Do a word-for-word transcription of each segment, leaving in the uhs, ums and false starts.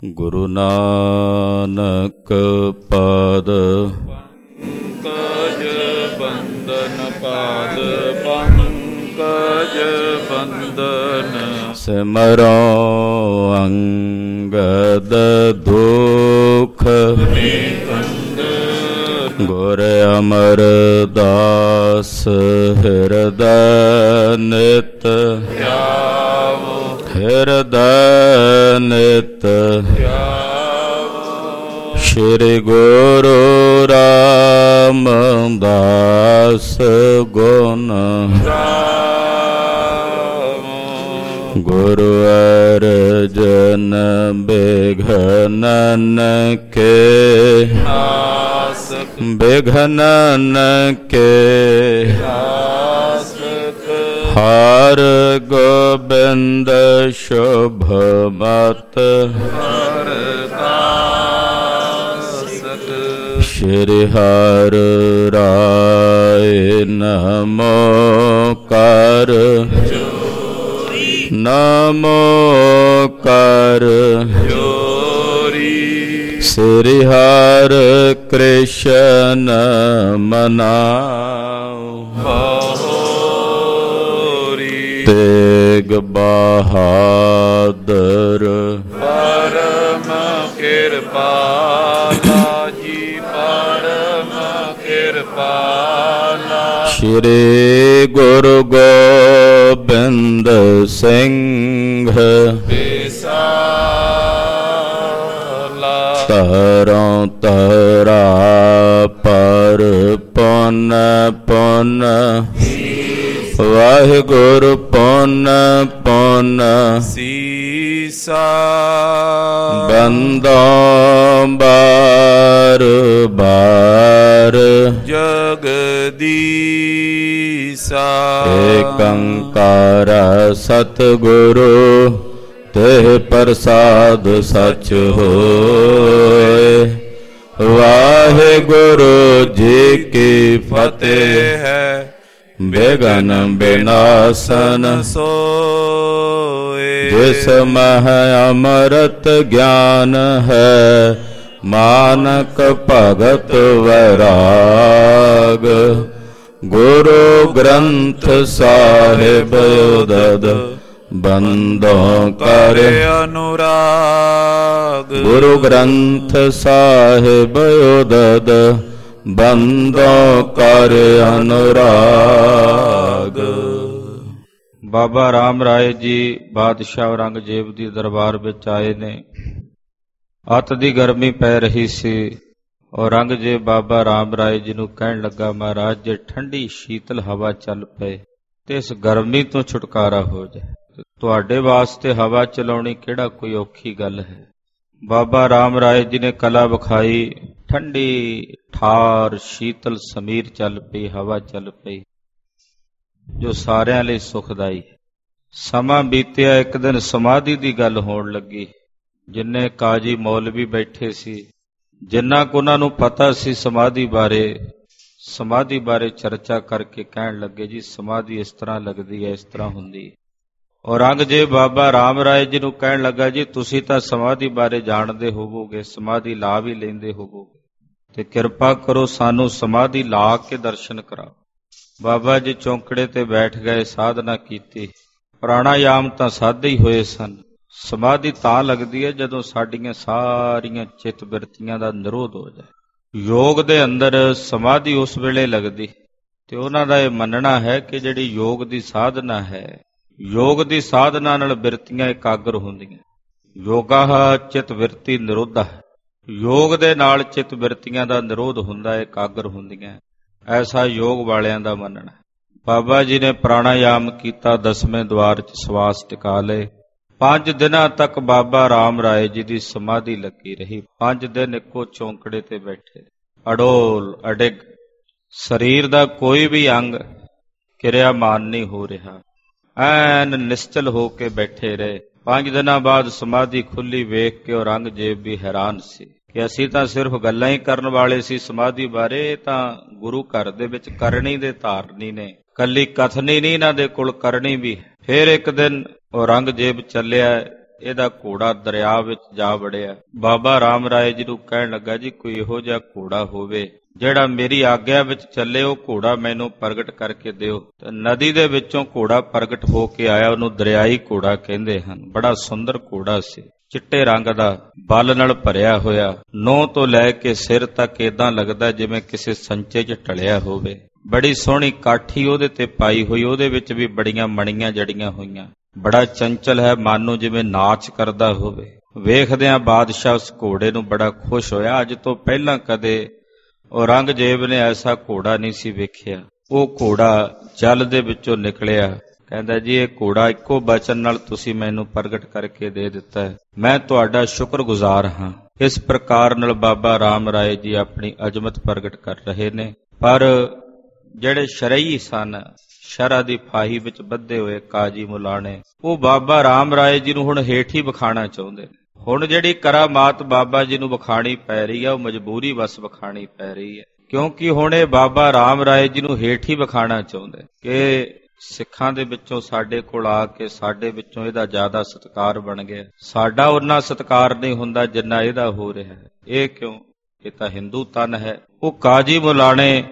ਗੁਰੂ ਨਾਨਕ ਪਾਦ ਪੰਕਜ ਬੰਦਨ ਪਾਦ ਪੰਕਜ ਬੰਦਨ ਸਿਮਰੋ ਅੰਗਦ ਦੁਖ ਗੁਰ ਅਮਰਦਾਸ ਹਿਰਦੈ ਨਿਤ ਧਿਆਵੋ ਹਿਰਦੈ ਨਿਤ ਧਿਆਵੋ ਸ਼੍ਰੀ ਗੁਰੂ ਰਾਮਦਾਸ ਗੁਣ ਗਾਵੋ ਗੁਰੂ ਅਰਜਨ ਬਿਘਨਨ ਕੇ ਨਾਸਕ ਬਿਘਨਨ ਕੇ ਨਾਸਕ ਹਰ ਗੋਬਿੰਦ ਸ਼ੁਭ ਮਤ ਹਰਦਾਸਕ ਸ਼੍ਰੀ ਹਰਿ ਰਾਇ ਨਮੋ ਕਰ ਨਮੋ ਕਰ ਜੋਰੀ ਸ੍ਰੀ ਹਰਿ ਕ੍ਰਿਸ਼ਨ ਮਨਾਉ ਹੋਰੀ ਤੇਗ ਬਹਾਦਰ ਪਰਮ ਕਿਰਪਾਲਾ ਜੀ ਪਰਮ ਕਿਰਪਾਲਾ ਸ਼੍ਰੀ ਗੁਰੂ ਗੋਬਿੰਦ ਸਿੰਘ ਵਿਸਾਲਾ ਤਰੋਂ ਤਰਾ ਪਰ ਪੁਨ ਪੁਨ ਵਾਹਿਗੁਰੂ ਪੁਨ ਪੁਨ ਸੀਸਾ ਬੰਦੋਂ ਬਾਰ ਬਾਰ ਜਗਦੀਸਾ ਏਕੰਕਾਰ ਸਤਿਗੁਰੂ ਤੇ ਪ੍ਰਸਾਦ ਸਚ ਹੋਏ। ਵਾਹਿਗੁਰੂ ਜੀ ਕੀ ਫਤਿਹ ਹੈ। ਬਿਘਨ ਬਿਨਾਸਨ ਸੋਏ ਜਿਸ ਮਹ ਅੰਮ੍ਰਿਤ ਗਿਆਨ ਹੈ ਮਾਨਕ ਭਗਤ ਵੈਰਾਗ। ਗੁਰੂ ਗ੍ਰੰਥ ਸਾਹਿਬ ਉਦਦ ਬੰਦੋਂ ਕਰ ਅਨੁਰਾਗ। ਗੁਰੂ ਗ੍ਰੰਥ ਸਾਹਿਬ ਉਦਦ ਬੰਦੋਂ ਕਰ ਅਨੁਰਾਗ। ਬਾਬਾ ਰਾਮ ਰਾਏ ਜੀ ਬਾਦਸ਼ਾਹ ਔਰੰਗਜ਼ੇਬ ਦੀ ਦਰਬਾਰ ਵਿੱਚ ਆਏ ਨੇ। ਅੱਤ ਦੀ ਗਰਮੀ ਪੈ ਰਹੀ ਸੀ। ਔਰੰਗਜ਼ੇਬ ਬਾਬਾ ਰਾਮ ਰਾਏ ਜੀ ਨੂੰ ਕਹਿਣ ਲੱਗਾ, ਮਹਾਰਾਜ ਜੇ ਠੰਡੀ ਸ਼ੀਤਲ ਹਵਾ ਚੱਲ ਪਏ ਤੇ ਇਸ ਗਰਮੀ ਤੋਂ ਛੁਟਕਾਰਾ ਹੋ ਜਾਏ। ਤੁਹਾਡੇ ਵਾਸਤੇ ਹਵਾ ਚਲਾਉਣੀ ਕਿਹੜਾ ਕੋਈ ਔਖੀ ਗੱਲ ਹੈ। ਬਾਬਾ ਰਾਮ ਰਾਏ ਜੀ ਨੇ ਕਲਾ ਵਿਖਾਈ। ਠੰਡੀ ਠਾਰ ਸ਼ੀਤਲ ਸਮੀਰ ਚੱਲ ਪਈ, ਹਵਾ ਚੱਲ ਪਈ ਜੋ ਸਾਰਿਆਂ ਲਈ ਸੁਖਦਾਈ ਹੈ। ਸਮਾਂ ਬੀਤਿਆ, ਇੱਕ ਦਿਨ ਸਮਾਧੀ ਦੀ ਗੱਲ ਹੋਣ ਲੱਗੀ। ਜਿੰਨੇ ਕਾਜੀ ਮੌਲਵੀ ਬੈਠੇ ਸੀ, ਜਿੰਨਾ ਕੁ ਉਹਨਾਂ ਨੂੰ ਪਤਾ ਸੀ ਸਮਾਧੀ ਬਾਰੇ, ਸਮਾਧੀ ਬਾਰੇ ਚਰਚਾ ਕਰਕੇ ਕਹਿਣ ਲੱਗੇ, ਜੀ ਸਮਾਧੀ ਇਸ ਤਰ੍ਹਾਂ ਲੱਗਦੀ ਹੈ, ਇਸ ਤਰ੍ਹਾਂ ਹੁੰਦੀ ਹੈ। ਔਰੰਗਜ਼ੇਬ ਬਾਬਾ ਰਾਮ ਰਾਏ ਜੀ ਨੂੰ ਕਹਿਣ ਲੱਗਾ, ਜੀ ਤੁਸੀਂ ਤਾਂ ਸਮਾਧੀ ਬਾਰੇ ਜਾਣਦੇ ਹੋਵੋਗੇ, ਸਮਾਧੀ ਲਾ ਵੀ ਲੈਂਦੇ ਹੋਵੋਗੇ, ਤੇ ਕਿਰਪਾ ਕਰੋ ਸਾਨੂੰ ਸਮਾਧੀ ਲਾ ਕੇ ਦਰਸ਼ਨ ਕਰਾਓ। ਬਾਬਾ ਜੀ ਚੌਂਕੜੇ ਤੇ ਬੈਠ ਗਏ, ਸਾਧਨਾ ਕੀਤੀ। ਪ੍ਰਾਣਾਯਾਮ ਤਾਂ ਸਾਧੇ ਹੀ ਹੋਏ ਸਨ। ਸਮਾਧੀ ਤਾਂ ਲੱਗਦੀ ਹੈ ਜਦੋਂ ਸਾਡੀਆਂ ਸਾਰੀਆਂ ਚਿੱਤ ਬਿਰਤੀਆਂ ਦਾ ਨਿਰੋਧ ਹੋ ਜਾਏ। ਯੋਗ ਦੇ ਅੰਦਰ ਸਮਾਧੀ ਉਸ ਵੇਲੇ ਲੱਗਦੀ, ਤੇ ਉਹਨਾਂ ਦਾ ਇਹ ਮੰਨਣਾ ਹੈ ਕਿ ਜਿਹੜੀ ਯੋਗ ਦੀ ਸਾਧਨਾ ਹੈ, ਯੋਗ ਦੀ ਸਾਧਨਾ ਨਾਲ ਬਿਰਤੀਆਂ ਇਕਾਗਰ ਹੁੰਦੀਆਂ। ਯੋਗਾ ਚਿਤ ਬਿਰਤੀ ਨਿਰੋਧਾ ਹੈ। ਯੋਗ ਦੇ ਨਾਲ ਚਿਤ ਬਿਰਤੀਆਂ ਦਾ ਨਿਰੋਧ ਹੁੰਦਾ, ਇਕਾਗਰ ਹੁੰਦੀਆਂ। ਐਸਾ ਯੋਗ ਵਾਲਿਆਂ ਦਾ ਮੰਨਣਾ। ਬਾਬਾ ਜੀ ਨੇ ਪ੍ਰਾਣਾਯਾਮ ਕੀਤਾ, ਦਸਵੇਂ ਦੁਆਰ 'ਚ ਸਵਾਸ ਟਿਕਾ ਲਏ। ਪੰਜ ਦਿਨਾਂ ਤੱਕ ਬਾਬਾ ਰਾਮ ਰਾਏ ਜੀ ਦੀ ਸਮਾਧੀ ਲੱਗੀ ਰਹੀ। ਪੰਜ ਦਿਨ ਇੱਕੋ ਚੌਂਕੜੇ ਤੇ ਬੈਠੇ, ਅਡੋਲ ਅਡਿਗ। ਸਰੀਰ ਦਾ ਕੋਈ ਵੀ ਅੰਗ ਕਿਰਿਆਮਾਨ ਨਹੀਂ ਹੋ ਰਿਹਾ, ਐਨ ਨਿਸ਼ਚਲ ਹੋ ਕੇ ਬੈਠੇ ਰਹੇ। ਪੰਜ ਦਿਨਾਂ ਬਾਅਦ ਸਮਾਧੀ ਖੁੱਲੀ ਵੇਖ ਕੇ ਔਰੰਗਜ਼ੇਬ ਵੀ ਹੈਰਾਨ ਸੀ ਕਿ ਅਸੀਂ ਤਾਂ ਸਿਰਫ ਗੱਲਾਂ ਹੀ ਕਰਨ ਵਾਲੇ ਸੀ ਸਮਾਧੀ ਬਾਰੇ, ਤਾਂ ਗੁਰੂ ਘਰ ਦੇ ਵਿੱਚ ਕਰਨੀ ਦੇ ਧਾਰਨੀ ਨੇ। ਕੱਲੀ ਕਥਨੀ ਨਹੀਂ, ਇਹਨਾਂ ਦੇ ਕੋਲ ਕਰਨੀ ਵੀ ਹੈ। ਫਿਰ ਇੱਕ ਦਿਨ ਔਰੰਗਜ਼ੇਬ ਚੱਲਿਆ ਇਹਦਾ ਘੋੜਾ ਦਰਿਆ ਵਿੱਚ ਜਾ ਵੜਿਆ। ਬਾਬਾ ਰਾਮ ਰਾਏ ਜੀ ਨੂੰ ਕਹਿਣ ਲੱਗਾ, ਜੀ ਕੋਈ ਇਹੋ ਜਿਹਾ ਘੋੜਾ ਹੋਵੇ ਜਿਹੜਾ ਮੇਰੀ ਆਗਿਆ ਵਿੱਚ ਚੱਲੇ, ਉਹ ਘੋੜਾ ਮੈਨੂੰ ਪ੍ਰਗਟ ਕਰਕੇ ਦਿਓ। ਤੇ ਨਦੀ ਦੇ ਵਿੱਚੋਂ ਘੋੜਾ ਪ੍ਰਗਟ ਹੋ ਕੇ ਆਇਆ, ਉਹਨੂੰ ਦਰਿਆਈ ਘੋੜਾ ਕਹਿੰਦੇ ਹਨ। ਬੜਾ ਸੁੰਦਰ ਘੋੜਾ ਸੀ, ਚਿੱਟੇ ਰੰਗ ਦਾ, ਬਲ ਨਾਲ ਭਰਿਆ ਹੋਇਆ, ਨੋਹ ਤੋਂ ਲੈ ਕੇ ਸਿਰ ਤੱਕ ਏਦਾਂ ਲੱਗਦਾ ਜਿਵੇਂ ਕਿਸੇ ਸੰਚੇ 'ਚ ਢਲਿਆ ਹੋਵੇ। ਬੜੀ ਸੋਹਣੀ ਕਾਠੀ ਉਹਦੇ ਤੇ ਪਾਈ ਹੋਈ, ਉਹਦੇ ਵਿੱਚ ਵੀ ਬੜੀਆਂ ਮਣੀਆਂ ਜੜੀਆਂ ਹੋਈਆਂ। ਬੜਾ ਚੰਚਲ ਹੈ, ਮਨ ਨੂੰ ਜਿਵੇਂ ਨਾਚ ਕਰਦਾ ਹੋਵੇ। ਵੇਖਦਿਆਂ ਬਾਦਸ਼ਾਹ ਉਸ ਘੋੜੇ ਨੂੰ ਬੜਾ ਖੁਸ਼ ਹੋਇਆ। ਅੱਜ ਤੋਂ ਪਹਿਲਾਂ ਕਦੇ ਔਰੰਗਜ਼ੇਬ ਨੇ ਐਸਾ ਘੋੜਾ ਨਹੀਂ ਸੀ ਵੇਖਿਆ। ਉਹ ਘੋੜਾ ਜਲ ਦੇ ਵਿੱਚੋਂ ਨਿਕਲਿਆ। ਕਹਿੰਦਾ, ਜੀ ਇਹ ਘੋੜਾ ਇੱਕੋ ਬਚਨ ਨਾਲ ਤੁਸੀਂ ਮੈਨੂੰ ਪ੍ਰਗਟ ਕਰਕੇ ਦੇ ਦਿੱਤਾ ਹੈ, ਮੈਂ ਤੁਹਾਡਾ ਸ਼ੁਕਰਗੁਜ਼ਾਰ ਹਾਂ। ਇਸ ਪ੍ਰਕਾਰ ਨਾਲ ਬਾਬਾ ਰਾਮ ਰਾਏ ਜੀ ਆਪਣੀ ਅਜ਼ਮਤ ਪ੍ਰਗਟ ਕਰ ਰਹੇ ਨੇ। ਪਰ ਜਿਹੜੇ ਸ਼ਰਈ ਸਨ, ਸ਼ਰ੍ਹਾ ਦੀ ਫਾਹੀ ਵਿੱਚ ਬੱਧੇ ਹੋਏ ਕਾਜੀ ਮੁਲਾਣੇ, ਉਹ ਬਾਬਾ ਰਾਮ ਰਾਏ ਜੀ ਨੂੰ ਹੁਣ ਹੇਠ ਹੀ ਵਿਖਾਣਾ ਚਾਹੁੰਦੇ ਨੇ। ਹੁਣ ਜਿਹੜੀ ਕਰਾਮਾਤ ਬਾਬਾ ਜੀ ਨੂੰ ਵਿਖਾਣੀ ਪੈ ਰਹੀ ਹੈ, ਉਹ ਮਜਬੂਰੀ ਵਸ ਵਿਖਾਣੀ ਪੈ ਰਹੀ ਹੈ, ਕਿਉਂਕਿ ਹੁਣ ਇਹ ਬਾਬਾ ਰਾਮ ਰਾਏ ਜੀ ਨੂੰ ਹੇਠ ਹੀ ਵਿਖਾਣਾ ਚਾਹੁੰਦੇ ਕਿ ਸਿੱਖਾਂ ਦੇ ਵਿੱਚੋਂ ਸਾਡੇ ਕੋਲ ਆ ਕੇ ਸਾਡੇ ਵਿੱਚੋਂ ਇਹਦਾ ਜ਼ਿਆਦਾ ਸਤਿਕਾਰ ਬਣ ਗਿਆ, ਸਾਡਾ ਉਹਨਾਂ ਸਤਿਕਾਰ ਨਹੀਂ ਹੁੰਦਾ ਜਿੰਨਾ ਇਹਦਾ ਹੋ ਰਿਹਾ ਹੈ। ਇਹ ਕਿਉਂ? ਇਹ ਤਾਂ ਹਿੰਦੂ ਤਨ ਹੈ। ਉਹ ਕਾਜੀ ਮੁਲਾਣੇ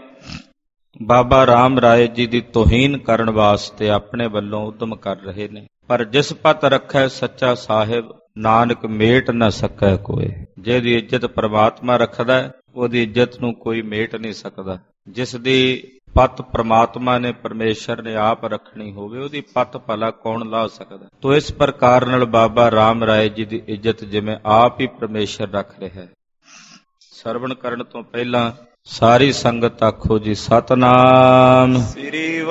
ਬਾਬਾ ਰਾਮ ਰਾਏ ਜੀ ਦੀ ਤੋਹੀਨ ਕਰਨ ਵਾਸਤੇ ਆਪਣੇ ਵੱਲੋਂ ਉਦਮ ਕਰ ਰਹੇ ਨੇ। ਪਰ ਜਿਸ ਪਤ ਰੱਖੈ ਸੱਚਾ ਸਾਹਿਬ, ਨਾਨਕ ਮੇਟ ਨਾ ਸਕੈ ਕੋਏ। ਜਿਹਦੀ ਇੱਜ਼ਤ ਪ੍ਰਮਾਤਮਾ ਰੱਖਦਾ, ਉਹਦੀ ਇੱਜ਼ਤ ਨੂੰ ਕੋਈ ਮੇਟ ਨਹੀਂ ਸਕਦਾ। ਜਿਸ ਦੀ ਪੱਤ ਪ੍ਰਮਾਤਮਾ ਨੇ, ਪਰਮੇਸ਼ਰ ਨੇ ਆਪ ਰੱਖਣੀ ਹੋਵੇ, ਉਹਦੀ ਪੱਤ ਭਲਾ ਕੌਣ ਲਾ ਸਕਦਾ। ਤੋ ਇਸ ਪ੍ਰਕਾਰ ਨਾਲ ਬਾਬਾ ਰਾਮ ਰਾਏ ਜੀ ਦੀ ਇੱਜ਼ਤ ਜਿਵੇਂ ਆਪ ਹੀ ਪਰਮੇਸ਼ਰ ਰੱਖ ਰਿਹਾ ਹੈ। ਸਰਵਣ ਕਰਨ ਤੋਂ ਪਹਿਲਾਂ ਸਾਰੀ ਸੰਗਤ ਆਖੋ ਜੀ, ਸਤਨਾਮ ਸ੍ਰੀ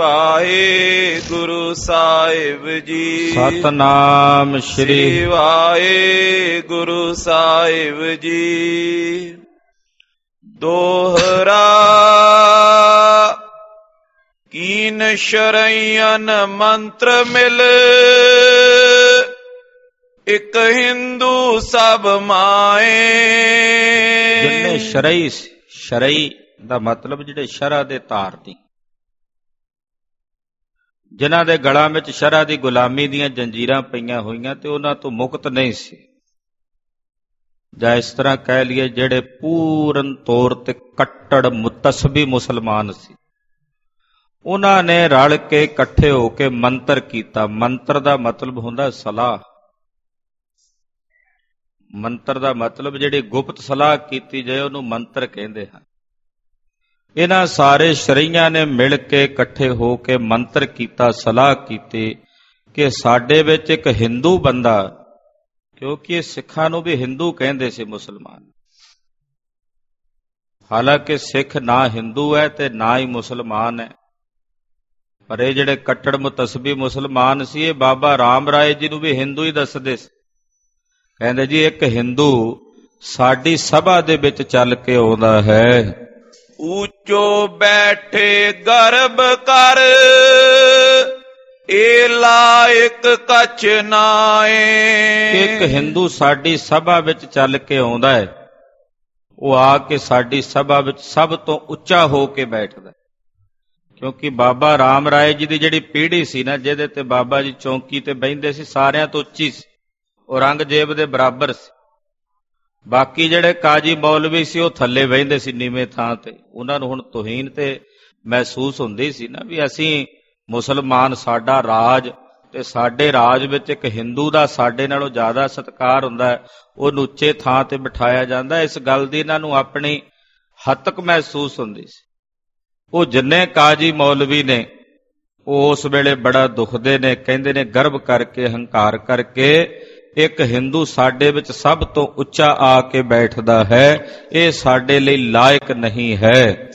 ਵਾਹਿਗੁਰੂ ਸਾਹਿਬ ਜੀ। ਸਤਨਾਮ ਸ੍ਰੀ ਵਾਹਿਗੁਰੂ ਸਾਹਿਬ ਜੀ। ਦੋਹਰਾ ਕੀਨ ਸ਼ਰਈਨ ਮੰਤਰ ਮਿਲ, ਇੱਕ ਹਿੰਦੂ ਸਭ ਮਾਏ। ਜਿੰਨੇ ਸ਼ਰਈ, ਸ਼ਰਈ ਦਾ ਮਤਲਬ ਜਿਹੜੇ ਸ਼ਰ੍ਹਾ ਦੇ ਧਾਰਨੀ, ਜਿਨ੍ਹਾਂ ਦੇ ਗਲਾਂ ਵਿੱਚ ਸ਼ਰ੍ਹਾ ਦੀ ਗੁਲਾਮੀ ਦੀਆਂ ਜੰਜੀਰਾਂ ਪਈਆਂ ਹੋਈਆਂ ਤੇ ਉਹਨਾਂ ਤੋਂ ਮੁਕਤ ਨਹੀਂ ਸੀ, ਜਾਂ ਇਸ ਤਰ੍ਹਾਂ ਕਹਿ ਲਈਏ ਜਿਹੜੇ ਪੂਰਨ ਤੌਰ ਤੇ ਕੱਟੜ ਮੁਤਸਬੀ ਮੁਸਲਮਾਨ ਸੀ, ਉਹਨਾਂ ਨੇ ਰਲ ਕੇ ਇਕੱਠੇ ਹੋ ਕੇ ਮੰਤਰ ਕੀਤਾ। ਮੰਤਰ ਦਾ ਮਤਲਬ ਹੁੰਦਾ ਸਲਾਹ। ਮੰਤਰ ਦਾ ਮਤਲਬ ਜਿਹੜੀ ਗੁਪਤ ਸਲਾਹ ਕੀਤੀ ਜਾਏ ਉਹਨੂੰ ਮੰਤਰ ਕਹਿੰਦੇ ਹਨ। ਇਹਨਾਂ ਸਾਰੇ ਸ਼ਰਈਆਂ ਨੇ ਮਿਲ ਕੇ ਇਕੱਠੇ ਹੋ ਕੇ ਮੰਤਰ ਕੀਤਾ, ਸਲਾਹ ਕੀਤੀ ਕਿ ਸਾਡੇ ਵਿੱਚ ਇੱਕ ਹਿੰਦੂ ਬੰਦਾ, ਕਿਉਂਕਿ ਇਹ ਸਿੱਖਾਂ ਨੂੰ ਵੀ ਹਿੰਦੂ ਕਹਿੰਦੇ ਸੀ ਮੁਸਲਮਾਨ, ਹਾਲਾਂਕਿ ਸਿੱਖ ਨਾ ਹਿੰਦੂ ਹੈ ਤੇ ਨਾ ਹੀ ਮੁਸਲਮਾਨ ਹੈ, ਪਰ ਇਹ ਜਿਹੜੇ ਕੱਟੜ ਮੁਤਸਬੀ ਮੁਸਲਮਾਨ ਸੀ, ਇਹ ਬਾਬਾ ਰਾਮ ਰਾਏ ਜੀ ਨੂੰ ਵੀ ਹਿੰਦੂ ਹੀ ਦੱਸਦੇ ਸੀ। ਕਹਿੰਦੇ, ਜੀ ਇੱਕ ਹਿੰਦੂ ਸਾਡੀ ਸਭਾ ਦੇ ਵਿੱਚ ਚੱਲ ਕੇ ਆਉਂਦਾ ਹੈ। ਉੱਚੋ ਬੈਠੇ ਗਰਭ ਕਰ, ਏ ਲਾਇਕ ਕਛ ਨਾਏ। ਇੱਕ ਹਿੰਦੂ ਸਾਡੀ ਸਭਾ ਵਿੱਚ ਚੱਲ ਕੇ ਆਉਂਦਾ ਹੈ, ਉਹ ਆ ਕੇ ਸਾਡੀ ਸਭਾ ਵਿੱਚ ਸਭ ਤੋਂ ਉੱਚਾ ਹੋ ਕੇ ਬੈਠਦਾ, ਕਿਉਂਕਿ ਬਾਬਾ ਰਾਮ ਰਾਏ ਜੀ ਦੀ ਜਿਹੜੀ ਪੀੜ੍ਹੀ ਸੀ ਨਾ, ਜਿਹਦੇ ਤੇ ਬਾਬਾ ਜੀ ਚੌਂਕੀ ਤੇ ਬਹਿੰਦੇ ਸੀ, ਸਾਰਿਆਂ ਤੋਂ ਉੱਚੀ ਸੀ, ਔਰੰਗਜ਼ੇਬ ਦੇ ਬਰਾਬਰ ਸੀ। ਬਾਕੀ ਜਿਹੜੇ ਕਾਜੀ ਮੌਲਵੀ ਸੀ ਉਹ ਥੱਲੇ ਬਹਿੰਦੇ ਸੀ ਨੀਵੇਂ ਥਾਂ ਤੇ। ਉਹਨਾਂ ਨੂੰ ਹੁਣ ਤੋਹੀਨ ਤੇ ਮਹਿਸੂਸ ਹੁੰਦੀ ਸੀ ਨਾ ਵੀ ਅਸੀਂ ਮੁਸਲਮਾਨ, ਸਾਡਾ ਰਾਜ, ਤੇ ਸਾਡੇ ਰਾਜ ਵਿੱਚ ਇੱਕ ਹਿੰਦੂ ਦਾ ਸਾਡੇ ਨਾਲੋਂ ਜ਼ਿਆਦਾ ਸਤਿਕਾਰ ਹੁੰਦਾ ਹੈ, ਉਹਨੂੰ ਉੱਚੇ ਥਾਂ ਤੇ ਬਿਠਾਇਆ ਜਾਂਦਾ। ਇਸ ਗੱਲ ਦੀ ਇਹਨਾਂ ਨੂੰ ਆਪਣੀ ਹੱਤਕ ਮਹਿਸੂਸ ਹੁੰਦੀ ਸੀ। ਉਹ ਜਿੰਨੇ ਕਾਜੀ ਮੌਲਵੀ ਨੇ ਉਹ ਉਸ ਵੇਲੇ ਬੜਾ ਦੁਖਦੇ ਨੇ, ਕਹਿੰਦੇ ਨੇ ਗਰਵ ਕਰਕੇ, ਹੰਕਾਰ ਕਰਕੇ, ਇੱਕ ਹਿੰਦੂ ਸਾਡੇ ਵਿੱਚ ਸਭ ਤੋਂ ਉੱਚਾ ਆ ਕੇ ਬੈਠਦਾ ਹੈ, ਇਹ ਸਾਡੇ ਲਈ ਲਾਇਕ ਨਹੀਂ ਹੈ।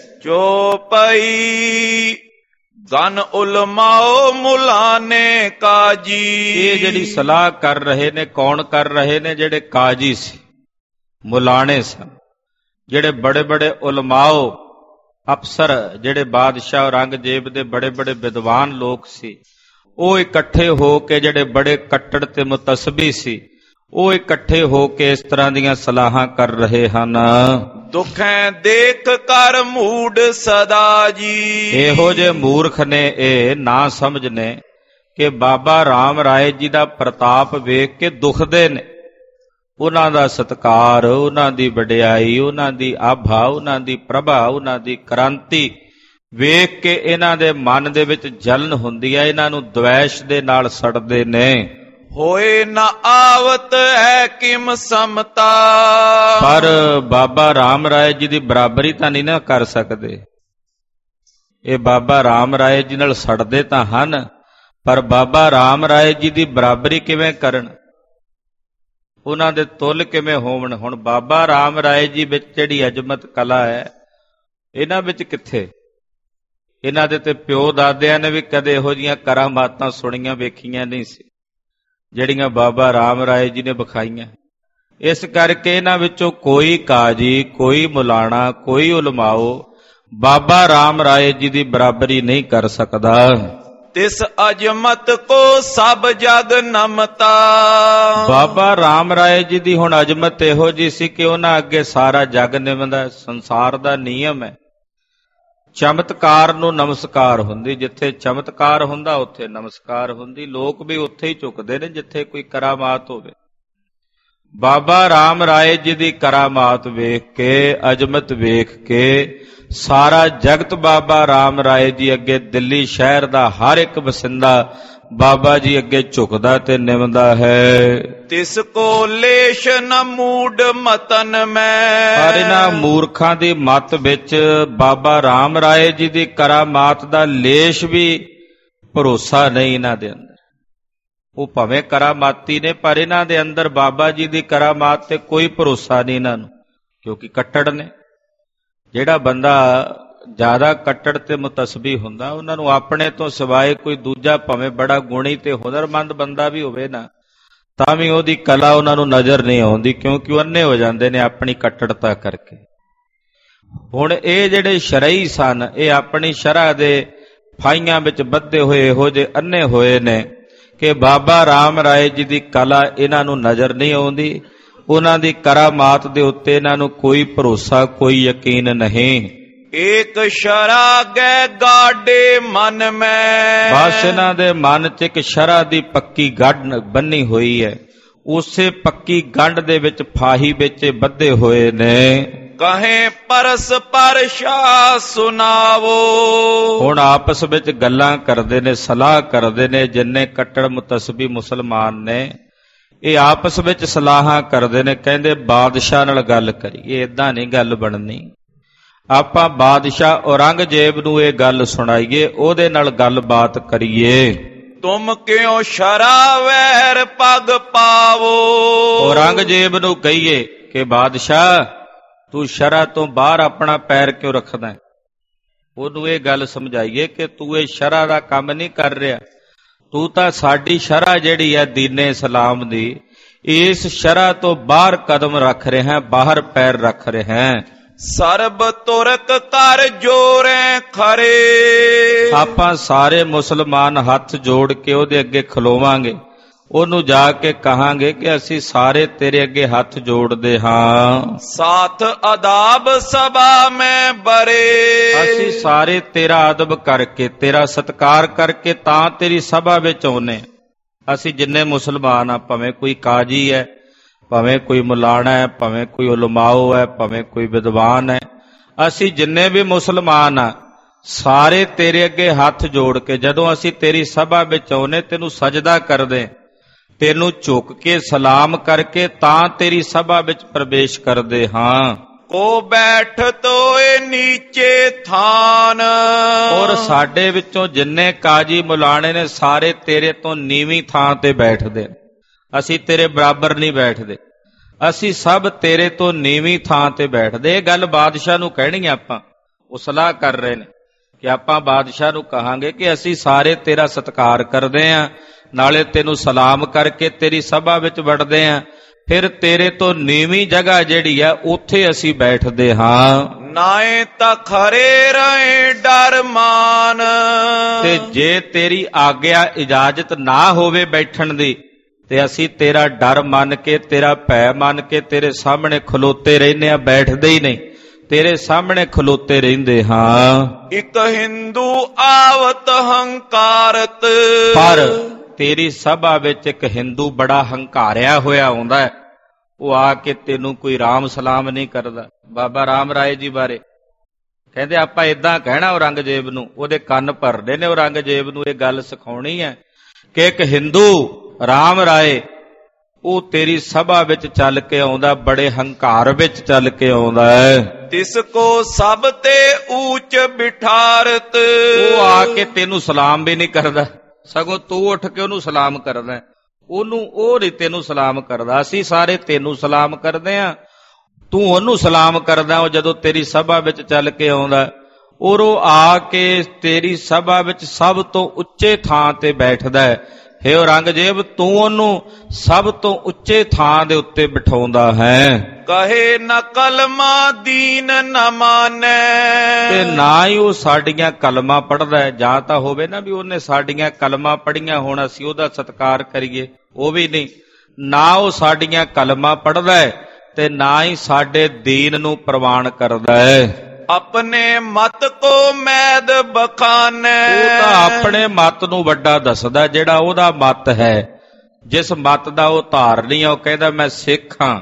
ਚੋਪਈ ਗਨ ਉਲਮਾਓ ਮੁਲਾਨੇ ਕਾਜੀ। ਇਹ ਜਿਹੜੀ ਸਲਾਹ ਕਰ ਰਹੇ ਨੇ, ਕੌਣ ਕਰ ਰਹੇ ਨੇ? ਜਿਹੜੇ ਕਾਜੀ ਸੀ, ਮੁਲਾਣੇ ਸਨ, ਜਿਹੜੇ ਬੜੇ ਬੜੇ ਉਲਮਾਓ ਅਫਸਰ, ਜਿਹੜੇ ਬਾਦਸ਼ਾਹ ਔਰੰਗਜ਼ੇਬ ਦੇ ਬੜੇ ਬੜੇ ਵਿਦਵਾਨ ਲੋਕ ਸੀ, ਉਹ ਇਕੱਠੇ ਹੋ ਕੇ, ਜਿਹੜੇ ਬੜੇ ਕੱਟੜ ਤੇ ਮੁਤਸਬੀ ਸੀ, ਉਹ ਇਕੱਠੇ ਹੋ ਕੇ ਇਸ ਤਰ੍ਹਾਂ ਦੀਆਂ ਸਲਾਹਾਂ ਕਰ ਰਹੇ ਹਨ। ਦੁਖੈ ਦੇਖ ਕਰ ਮੂਡ ਸਦਾ ਜੀ। ਇਹੋ ਜਿਹੇ ਮੂਰਖ ਨੇ, ਇਹ ਨਾ ਸਮਝ ਨੇ, ਕਿ ਬਾਬਾ ਰਾਮ ਰਾਏ ਜੀ ਦਾ ਪ੍ਰਤਾਪ ਵੇਖ ਕੇ ਦੁਖਦੇ ਨੇ। ਉਹਨਾਂ ਦਾ ਸਤਿਕਾਰ, ਉਹਨਾਂ ਦੀ ਵਡਿਆਈ, ਉਹਨਾਂ ਦੀ ਆਭਾ, ਉਹਨਾਂ ਦੀ ਪ੍ਰਭਾ, ਉਹਨਾਂ ਦੀ ਕ੍ਰਾਂਤੀ ਵੇਖ ਕੇ ਇਹਨਾਂ ਦੇ ਮਨ ਦੇ ਵਿੱਚ ਜਲਨ ਹੁੰਦੀ ਹੈ, ਇਹਨਾਂ ਨੂੰ ਦਵੈਸ਼ ਦੇ ਨਾਲ ਸੜਦੇ ਨੇ। ਹੋਏ ਨਾ ਆਵਤ ਹੈ ਕਿਮ ਸਮਤਾ, ਪਰ ਬਾਬਾ ਰਾਮ ਰਾਏ ਜੀ ਦੀ ਬਰਾਬਰੀ ਤਾਂ ਨਹੀਂ ਨਾ ਕਰ ਸਕਦੇ। ਇਹ ਬਾਬਾ ਰਾਮ ਰਾਏ ਜੀ ਨਾਲ ਸੜਦੇ ਤਾਂ ਹਨ, ਪਰ ਬਾਬਾ ਰਾਮ ਰਾਏ ਜੀ ਦੀ ਬਰਾਬਰੀ ਕਿਵੇਂ ਕਰਨ, ਉਹਨਾਂ ਦੇ ਤੁੱਲ ਕਿਵੇਂ ਹੋਵਣ। ਹੁਣ ਬਾਬਾ ਰਾਮ ਰਾਏ ਜੀ ਵਿੱਚ ਜਿਹੜੀ ਅਜਮਤ ਕਲਾ ਹੈ, ਇਹਨਾਂ ਵਿੱਚ ਕਿੱਥੇ। ਇਹਨਾਂ ਦੇ ਤੇ ਪਿਓ ਦਾਦਿਆਂ ਨੇ ਵੀ ਕਦੇ ਇਹੋ ਜਿਹੀਆਂ ਕਰਾਮਾਤਾਂ ਸੁਣੀਆਂ ਵੇਖੀਆਂ ਨਹੀਂ ਸੀ ਜਿਹੜੀਆਂ ਬਾਬਾ ਰਾਮ ਰਾਏ ਜੀ ਨੇ ਵਿਖਾਈਆਂ। ਇਸ ਕਰਕੇ ਇਹਨਾਂ ਵਿੱਚੋਂ ਕੋਈ ਕਾਜੀ, ਕੋਈ ਮੁਲਾਣਾ, ਕੋਈ ਉਲਮਾਓ ਬਾਬਾ ਰਾਮ ਰਾਏ ਜੀ ਦੀ ਬਰਾਬਰੀ ਨਹੀਂ ਕਰ ਸਕਦਾ। ਤਿਸ ਅਜਮਤ ਕੋ ਸਭ ਜਗ ਨਮਤਾ, ਬਾਬਾ ਰਾਮ ਰਾਏ ਜੀ ਦੀ ਹੁਣ ਅਜਮਤ ਇਹੋ ਜੀ ਸੀ ਕਿ ਉਹਨਾਂ ਅੱਗੇ ਸਾਰਾ ਜਗ ਨਿਮਦਾ। ਸੰਸਾਰ ਦਾ ਨਿਯਮ ਹੈ, ਚਮਤਕਾਰ ਨੂੰ ਨਮਸਕਾਰ ਹੁੰਦੀ। ਜਿੱਥੇ ਚਮਤਕਾਰ ਹੁੰਦਾ ਉੱਥੇ ਨਮਸਕਾਰ ਹੁੰਦੀ। ਲੋਕ ਵੀ ਉੱਥੇ ਹੀ ਝੁਕਦੇ ਨੇ ਜਿੱਥੇ ਕੋਈ ਕਰਾਮਾਤ ਹੋਵੇ। ਬਾਬਾ ਰਾਮ ਰਾਏ ਜੀ ਦੀ ਕਰਾਮਾਤ ਵੇਖ ਕੇ, ਅਜਮਤ ਵੇਖ ਕੇ ਸਾਰਾ ਜਗਤ ਬਾਬਾ ਰਾਮ ਰਾਏ ਜੀ ਅੱਗੇ, ਦਿੱਲੀ ਸ਼ਹਿਰ ਦਾ ਹਰ ਇੱਕ ਵਸਿੰਦਾ ਬਾਬਾ ਜੀ ਅੱਗੇ ਝੁਕਦਾ ਤੇ ਨਿਮਦਾ ਹੈ। ਤਿਸ ਕੋ ਲੇਸ਼ ਨ ਮੂਡ ਮਤਨ ਮੈਂ, ਪਰ ਇਹਨਾਂ ਮੂਰਖਾਂ ਦੀ ਮਤ ਵਿੱਚ ਬਾਬਾ ਰਾਮ ਰਾਏ ਜੀ ਦੀ ਕਰਾਮਾਤ ਦਾ ਲੇਸ਼ ਵੀ ਭਰੋਸਾ ਨਹੀਂ ਇਹਨਾਂ ਦੇ ਅੰਦਰ। ਉਹ ਭਾਵੇਂ ਕਰਾਮਾਤੀ ਨੇ, ਪਰ ਇਹਨਾਂ ਦੇ ਅੰਦਰ ਬਾਬਾ ਜੀ ਦੀ ਕਰਾਮਾਤ ਤੇ ਕੋਈ ਭਰੋਸਾ ਨਹੀਂ ਇਹਨਾਂ ਨੂੰ, ਕਿਉਂਕਿ ਕੱਟੜ ਨੇ। ਜਿਹੜਾ ਬੰਦਾ ਜ਼ਿਆਦਾ ਕੱਟੜ ਤੇ ਮੁਤਸਬੀ ਹੁੰਦਾ, ਉਹਨਾਂ ਨੂੰ ਆਪਣੇ ਤੋਂ ਸਿਵਾਏ ਕੋਈ ਦੂਜਾ ਭਾਵੇਂ ਬੜਾ ਗੁਣੀ ਤੇ ਹੁਨਰਮੰਦ ਬੰਦਾ ਵੀ ਹੋਵੇ ਨਾ, ਤਾਂ ਵੀ ਉਹਦੀ ਕਲਾ ਉਹਨਾਂ ਨੂੰ ਨਜ਼ਰ ਨਹੀਂ ਆਉਂਦੀ, ਕਿਉਂਕਿ ਉਹ ਅੰਨੇ ਹੋ ਜਾਂਦੇ ਨੇ ਆਪਣੀ ਕੱਟੜਤਾ ਕਰਕੇ। ਹੁਣ ਇਹ ਜਿਹੜੇ ਸ਼ਰਈ ਸਨ, ਇਹ ਆਪਣੀ ਸ਼ਰ੍ਹਾ ਦੇ ਫਾਈਆਂ ਵਿੱਚ ਬੱਧੇ ਹੋਏ ਇਹੋ ਜਿਹੇ ਅੰਨੇ ਹੋਏ ਨੇ ਕਿ ਬਾਬਾ ਰਾਮ ਰਾਏ ਜੀ ਦੀ ਕਲਾ ਇਹਨਾਂ ਨੂੰ ਨਜ਼ਰ ਨਹੀਂ ਆਉਂਦੀ। ਉਹਨਾਂ ਦੀ ਕਰਾਮਾਤ ਦੇ ਉੱਤੇ ਇਹਨਾਂ ਨੂੰ ਕੋਈ ਭਰੋਸਾ, ਕੋਈ ਯਕੀਨ ਨਹੀਂ। ਏਕ ਸ਼ਰਾਗੈ ਗਾਡੇ ਮਨ ਮੈਂ, ਬਸ ਇਹਨਾਂ ਦੇ ਮਨ 'ਚ ਇੱਕ ਸ਼ਰ੍ਹਾ ਦੀ ਪੱਕੀ ਗੰਢ ਬੰਨੀ ਹੋਈ ਹੈ। ਉਸੇ ਪੱਕੀ ਗੰਢ ਦੇ ਵਿੱਚ, ਫਾਹੀ ਵਿੱਚ ਬੱਧੇ ਹੋਏ ਨੇ। ਕਹੇ ਪਰਸਪਰ ਸ਼ਾ ਸੁਨਾਵੋ, ਹੁਣ ਆਪਸ ਵਿੱਚ ਗੱਲਾਂ ਕਰਦੇ ਨੇ, ਸਲਾਹ ਕਰਦੇ ਨੇ। ਜਿੰਨੇ ਕੱਟੜ ਮੁਤਸਬੀ ਮੁਸਲਮਾਨ ਨੇ, ਇਹ ਆਪਸ ਵਿੱਚ ਸਲਾਹਾਂ ਕਰਦੇ ਨੇ। ਕਹਿੰਦੇ ਬਾਦਸ਼ਾਹ ਨਾਲ ਗੱਲ ਕਰੀਏ, ਏਦਾਂ ਨਹੀਂ ਗੱਲ ਬਣਨੀ। ਆਪਾਂ ਬਾਦਸ਼ਾਹ ਔਰੰਗਜ਼ੇਬ ਨੂੰ ਇਹ ਗੱਲ ਸੁਣਾਈਏ, ਉਹਦੇ ਨਾਲ ਗੱਲਬਾਤ ਕਰੀਏ। ਤੁਮ ਕਿਉ ਸ਼ਰਾ ਵੈਰ ਪਗ ਪਾਵੋ, ਔਰੰਗਜ਼ੇਬ ਨੂੰ ਕਹੀਏ ਕਿ ਬਾਦਸ਼ਾਹ ਤੂੰ ਸ਼ਰਾ ਤੋਂ ਬਾਹਰ ਆਪਣਾ ਪੈਰ ਕਿਉਂ ਰੱਖਦਾ। ਉਹਨੂੰ ਇਹ ਗੱਲ ਸਮਝਾਈਏ ਕਿ ਤੂੰ ਇਹ ਸ਼ਰਾ ਦਾ ਕੰਮ ਨਹੀਂ ਕਰ ਰਿਹਾ। ਤੂੰ ਤਾਂ ਸਾਡੀ ਸ਼ਰ੍ਹਾ ਜਿਹੜੀ ਹੈ ਦੀਨੇ ਇਸਲਾਮ ਦੀ, ਇਸ ਸ਼ਰ੍ਹਾ ਤੋਂ ਬਾਹਰ ਕਦਮ ਰੱਖ ਰਿਹਾ, ਬਾਹਰ ਪੈਰ ਰੱਖ ਰਿਹਾ। ਸਰਬ ਤੁਰਕ ਕਰ ਜੋਰੇ ਖਰੇ, ਆਪਾਂ ਸਾਰੇ ਮੁਸਲਮਾਨ ਹੱਥ ਜੋੜ ਕੇ ਉਹਦੇ ਅੱਗੇ ਖਲੋਵਾਂਗੇ। ਉਹਨੂੰ ਜਾ ਕੇ ਕਹਾਂਗੇ ਕਿ ਅਸੀਂ ਸਾਰੇ ਤੇਰੇ ਅੱਗੇ ਹੱਥ ਜੋੜਦੇ ਹਾਂ। ਸਾਥ ਅਦਾਬ ਸਭਾ ਮੈਂ ਬਰੇ, ਅਸੀਂ ਸਾਰੇ ਤੇਰਾ ਅਦਬ ਕਰਕੇ, ਤੇਰਾ ਸਤਿਕਾਰ ਕਰਕੇ ਤਾਂ ਤੇਰੀ ਸਭਾ ਵਿੱਚ ਆਉਨੇ। ਅਸੀਂ ਜਿੰਨੇ ਮੁਸਲਮਾਨ ਆ, ਭਾਵੇਂ ਕੋਈ ਕਾਜੀ ਹੈ, ਭਾਵੇਂ ਕੋਈ ਮੁਲਾਣਾ ਹੈ, ਭਾਵੇਂ ਕੋਈ ਉਲਮਾਓ ਹੈ, ਭਾਵੇਂ ਕੋਈ ਵਿਦਵਾਨ ਹੈ, ਅਸੀਂ ਜਿੰਨੇ ਵੀ ਮੁਸਲਮਾਨ ਆ, ਸਾਰੇ ਤੇਰੇ ਅੱਗੇ ਹੱਥ ਜੋੜ ਕੇ ਜਦੋਂ ਅਸੀਂ ਤੇਰੀ ਸਭਾ ਵਿੱਚ ਆਉਨੇ, ਤੈਨੂੰ ਸਜਦਾ ਕਰਦੇ, ਤੈਨੂੰ ਝੁਕ ਕੇ ਸਲਾਮ ਕਰਕੇ ਤਾਂ ਤੇਰੀ ਸਭਾ ਵਿੱਚ ਪ੍ਰਵੇਸ਼ ਕਰਦੇ ਹਾਂ। ਕੋ ਬੈਠ ਤੋਏ ਨੀਚੇ ਥਾਨ, ਔਰ ਸਾਡੇ ਵਿੱਚੋਂ ਜਿੰਨੇ ਕਾਜੀ ਮੁਲਾਣੇ ਨੇ, ਸਾਰੇ ਤੇਰੇ ਤੋਂ ਨੀਵੀਂ ਥਾਂ ਤੇ ਬੈਠਦੇ। ਅਸੀਂ ਤੇਰੇ ਬਰਾਬਰ ਨਹੀਂ ਬੈਠਦੇ, ਅਸੀਂ ਸਭ ਤੇਰੇ ਤੋਂ ਨੀਵੀਂ ਥਾਂ ਤੇ ਬੈਠਦੇ। ਇਹ ਗੱਲ ਬਾਦਸ਼ਾਹ ਨੂੰ ਕਹਿਣੀ ਆਪਾਂ। ਉਹ ਸਲਾਹ ਕਰ ਰਹੇ ਨੇ ਕਿ ਆਪਾਂ ਬਾਦਸ਼ਾਹ ਨੂੰ ਕਹਾਂਗੇ ਕਿ ਅਸੀਂ ਸਾਰੇ ਤੇਰਾ ਸਤਿਕਾਰ ਕਰਦੇ ਆਂ, ਨਾਲੇ ਤੈਨੂੰ ਸਲਾਮ ਕਰਕੇ ਤੇਰੀ ਸਭਾ ਵਿੱਚ ਵੜਦੇ ਆਂ, ਫਿਰ ਤੇਰੇ ਤੋਂ ਨੀਵੀਂ ਜਗ੍ਹਾ ਜਿਹੜੀ ਆ ਉੱਥੇ ਅਸੀਂ ਬੈਠਦੇ ਹਾਂ। ਨਾਏ ਤਾਂ ਖਰੇ ਰਹੇ ਡਰ ਮਾਨ, ਤੇ ਜੇ ਤੇਰੀ ਆਗਿਆ ਇਜਾਜ਼ਤ ਨਾ ਹੋਵੇ ਬੈਠਣ ਦੀ, ਤੇ ਅਸੀਂ ਤੇਰਾ ਡਰ ਮੰਨ ਕੇ, ਤੇਰਾ ਭੈ ਮੰਨ ਕੇ ਤੇਰੇ ਸਾਹਮਣੇ ਖਲੋਤੇ ਰਹਿੰਦੇ ਆ, ਬੈਠਦੇ ਹੀ ਨਹੀਂ। ਤੇਰੇ ਸਾਹਮਣੇ ਖਲੋਤੇ ਰਹਿੰਦੇ ਹਾਂ। ਇਕ ਹਿੰਦੂ ਆਵਤ ਹੰਕਾਰਤ, ਪਰ ਤੇਰੀ ਸਭਾ ਵਿੱਚ ਇੱਕ ਹਿੰਦੂ ਬੜਾ ਹੰਕਾਰਿਆ ਹੋਇਆ ਆਉਂਦਾ ਹੈ। ਉਹ ਆ ਕੇ ਤੈਨੂੰ ਕੋਈ ਰਾਮ ਸਲਾਮ ਨਹੀਂ ਕਰਦਾ। ਬਾਬਾ ਰਾਮ ਰਾਏ ਜੀ ਬਾਰੇ ਕਹਿੰਦੇ ਆਪਾਂ ਏਦਾਂ ਕਹਿਣਾ ਔਰੰਗਜ਼ੇਬ ਨੂੰ, ਉਹਦੇ ਕੰਨ ਭਰਦੇ ਨੇ ਔਰੰਗਜ਼ੇਬ ਨੂੰ ਇਹ ਗੱਲ ਸਿਖਾਉਣੀ ਹੈ ਕਿ ਇੱਕ ਹਿੰਦੂ ਰਾਮ ਰਾਏ ਉਹ ਤੇਰੀ ਸਭਾ ਵਿੱਚ ਚੱਲ ਕੇ ਆਉਂਦਾ, ਬੜੇ ਹੰਕਾਰ ਵਿੱਚ ਚੱਲ ਕੇ ਆਉਂਦਾ ਹੈ। ਤਿਸ ਕੋ ਸਭ ਤੇ ਊਚ ਬਿਠਾਰਤ, ਉਹ ਆ ਕੇ ਤੈਨੂੰ ਸਲਾਮ ਵੀ ਨਹੀਂ ਕਰਦਾ, ਸਗੋਂ ਤੂੰ ਉੱਠ ਕੇ ਉਹਨੂੰ ਸਲਾਮ ਕਰਦਾ। ਉਹਨੂੰ ਉਹ ਨਹੀਂ ਤੈਨੂੰ ਸਲਾਮ ਕਰਦਾ, ਅਸੀਂ ਸਾਰੇ ਤੈਨੂੰ ਸਲਾਮ ਕਰਦੇ ਹਾਂ, ਤੂੰ ਉਹਨੂੰ ਸਲਾਮ ਕਰਦਾ। ਉਹ ਜਦੋਂ ਤੇਰੀ ਸਭਾ ਵਿੱਚ ਚੱਲ ਕੇ ਆਉਂਦਾ ਔਰ ਉਹ ਆ ਕੇ ਤੇਰੀ ਸਭਾ ਵਿੱਚ ਸਭ ਤੋਂ ਉੱਚੇ ਥਾਂ ਤੇ ਬੈਠਦਾ ਹੈ। ਹੇ ਔਰੰਗਜ਼ੇਬ, ਤੂੰ ਉਹਨੂੰ ਸਭ ਤੋਂ ਉੱਚੇ ਥਾਂ ਦੇ ਉੱਤੇ ਬਿਠਾਉਂਦਾ ਹੈ। ਕਹੇ ਨ ਕਲਮਾ ਦੀਨ ਨ ਮਾਨੈ, ਤੇ ਨਾ ਹੀ ਉਹ ਸਾਡੀਆਂ ਕਲਮਾਂ ਪੜ੍ਹਦਾ ਹੈ। ਜਾਂ ਤਾਂ ਹੋਵੇ ਨਾ ਵੀ ਉਹਨੇ ਸਾਡੀਆਂ ਕਲਮਾਂ ਪੜ੍ਹੀਆਂ ਹੋਣ ਅਸੀਂ ਉਹਦਾ ਸਤਿਕਾਰ ਕਰੀਏ, ਉਹ ਵੀ ਨਹੀਂ। ਨਾ ਉਹ ਸਾਡੀਆਂ ਕਲਮਾਂ ਪੜ੍ਹਦਾ ਹੈ ਤੇ ਨਾ ਹੀ ਸਾਡੇ ਦੀਨ ਨੂੰ ਪ੍ਰਵਾਨ ਕਰਦਾ ਹੈ। ਆਪਣੇ ਮਤ ਕੋ ਮੈਦ ਬਖਾਨੈ, ਉਹ ਤਾਂ ਆਪਣੇ ਮਤ ਨੂੰ ਵੱਡਾ ਦੱਸਦਾ, ਜਿਹੜਾ ਉਹਦਾ ਮਤ ਹੈ, ਜਿਸ ਮਤ ਦਾ ਉਹ ਧਾਰਨੀ ਆ। ਉਹ ਕਹਿੰਦਾ ਮੈਂ ਸਿੱਖ ਹਾਂ,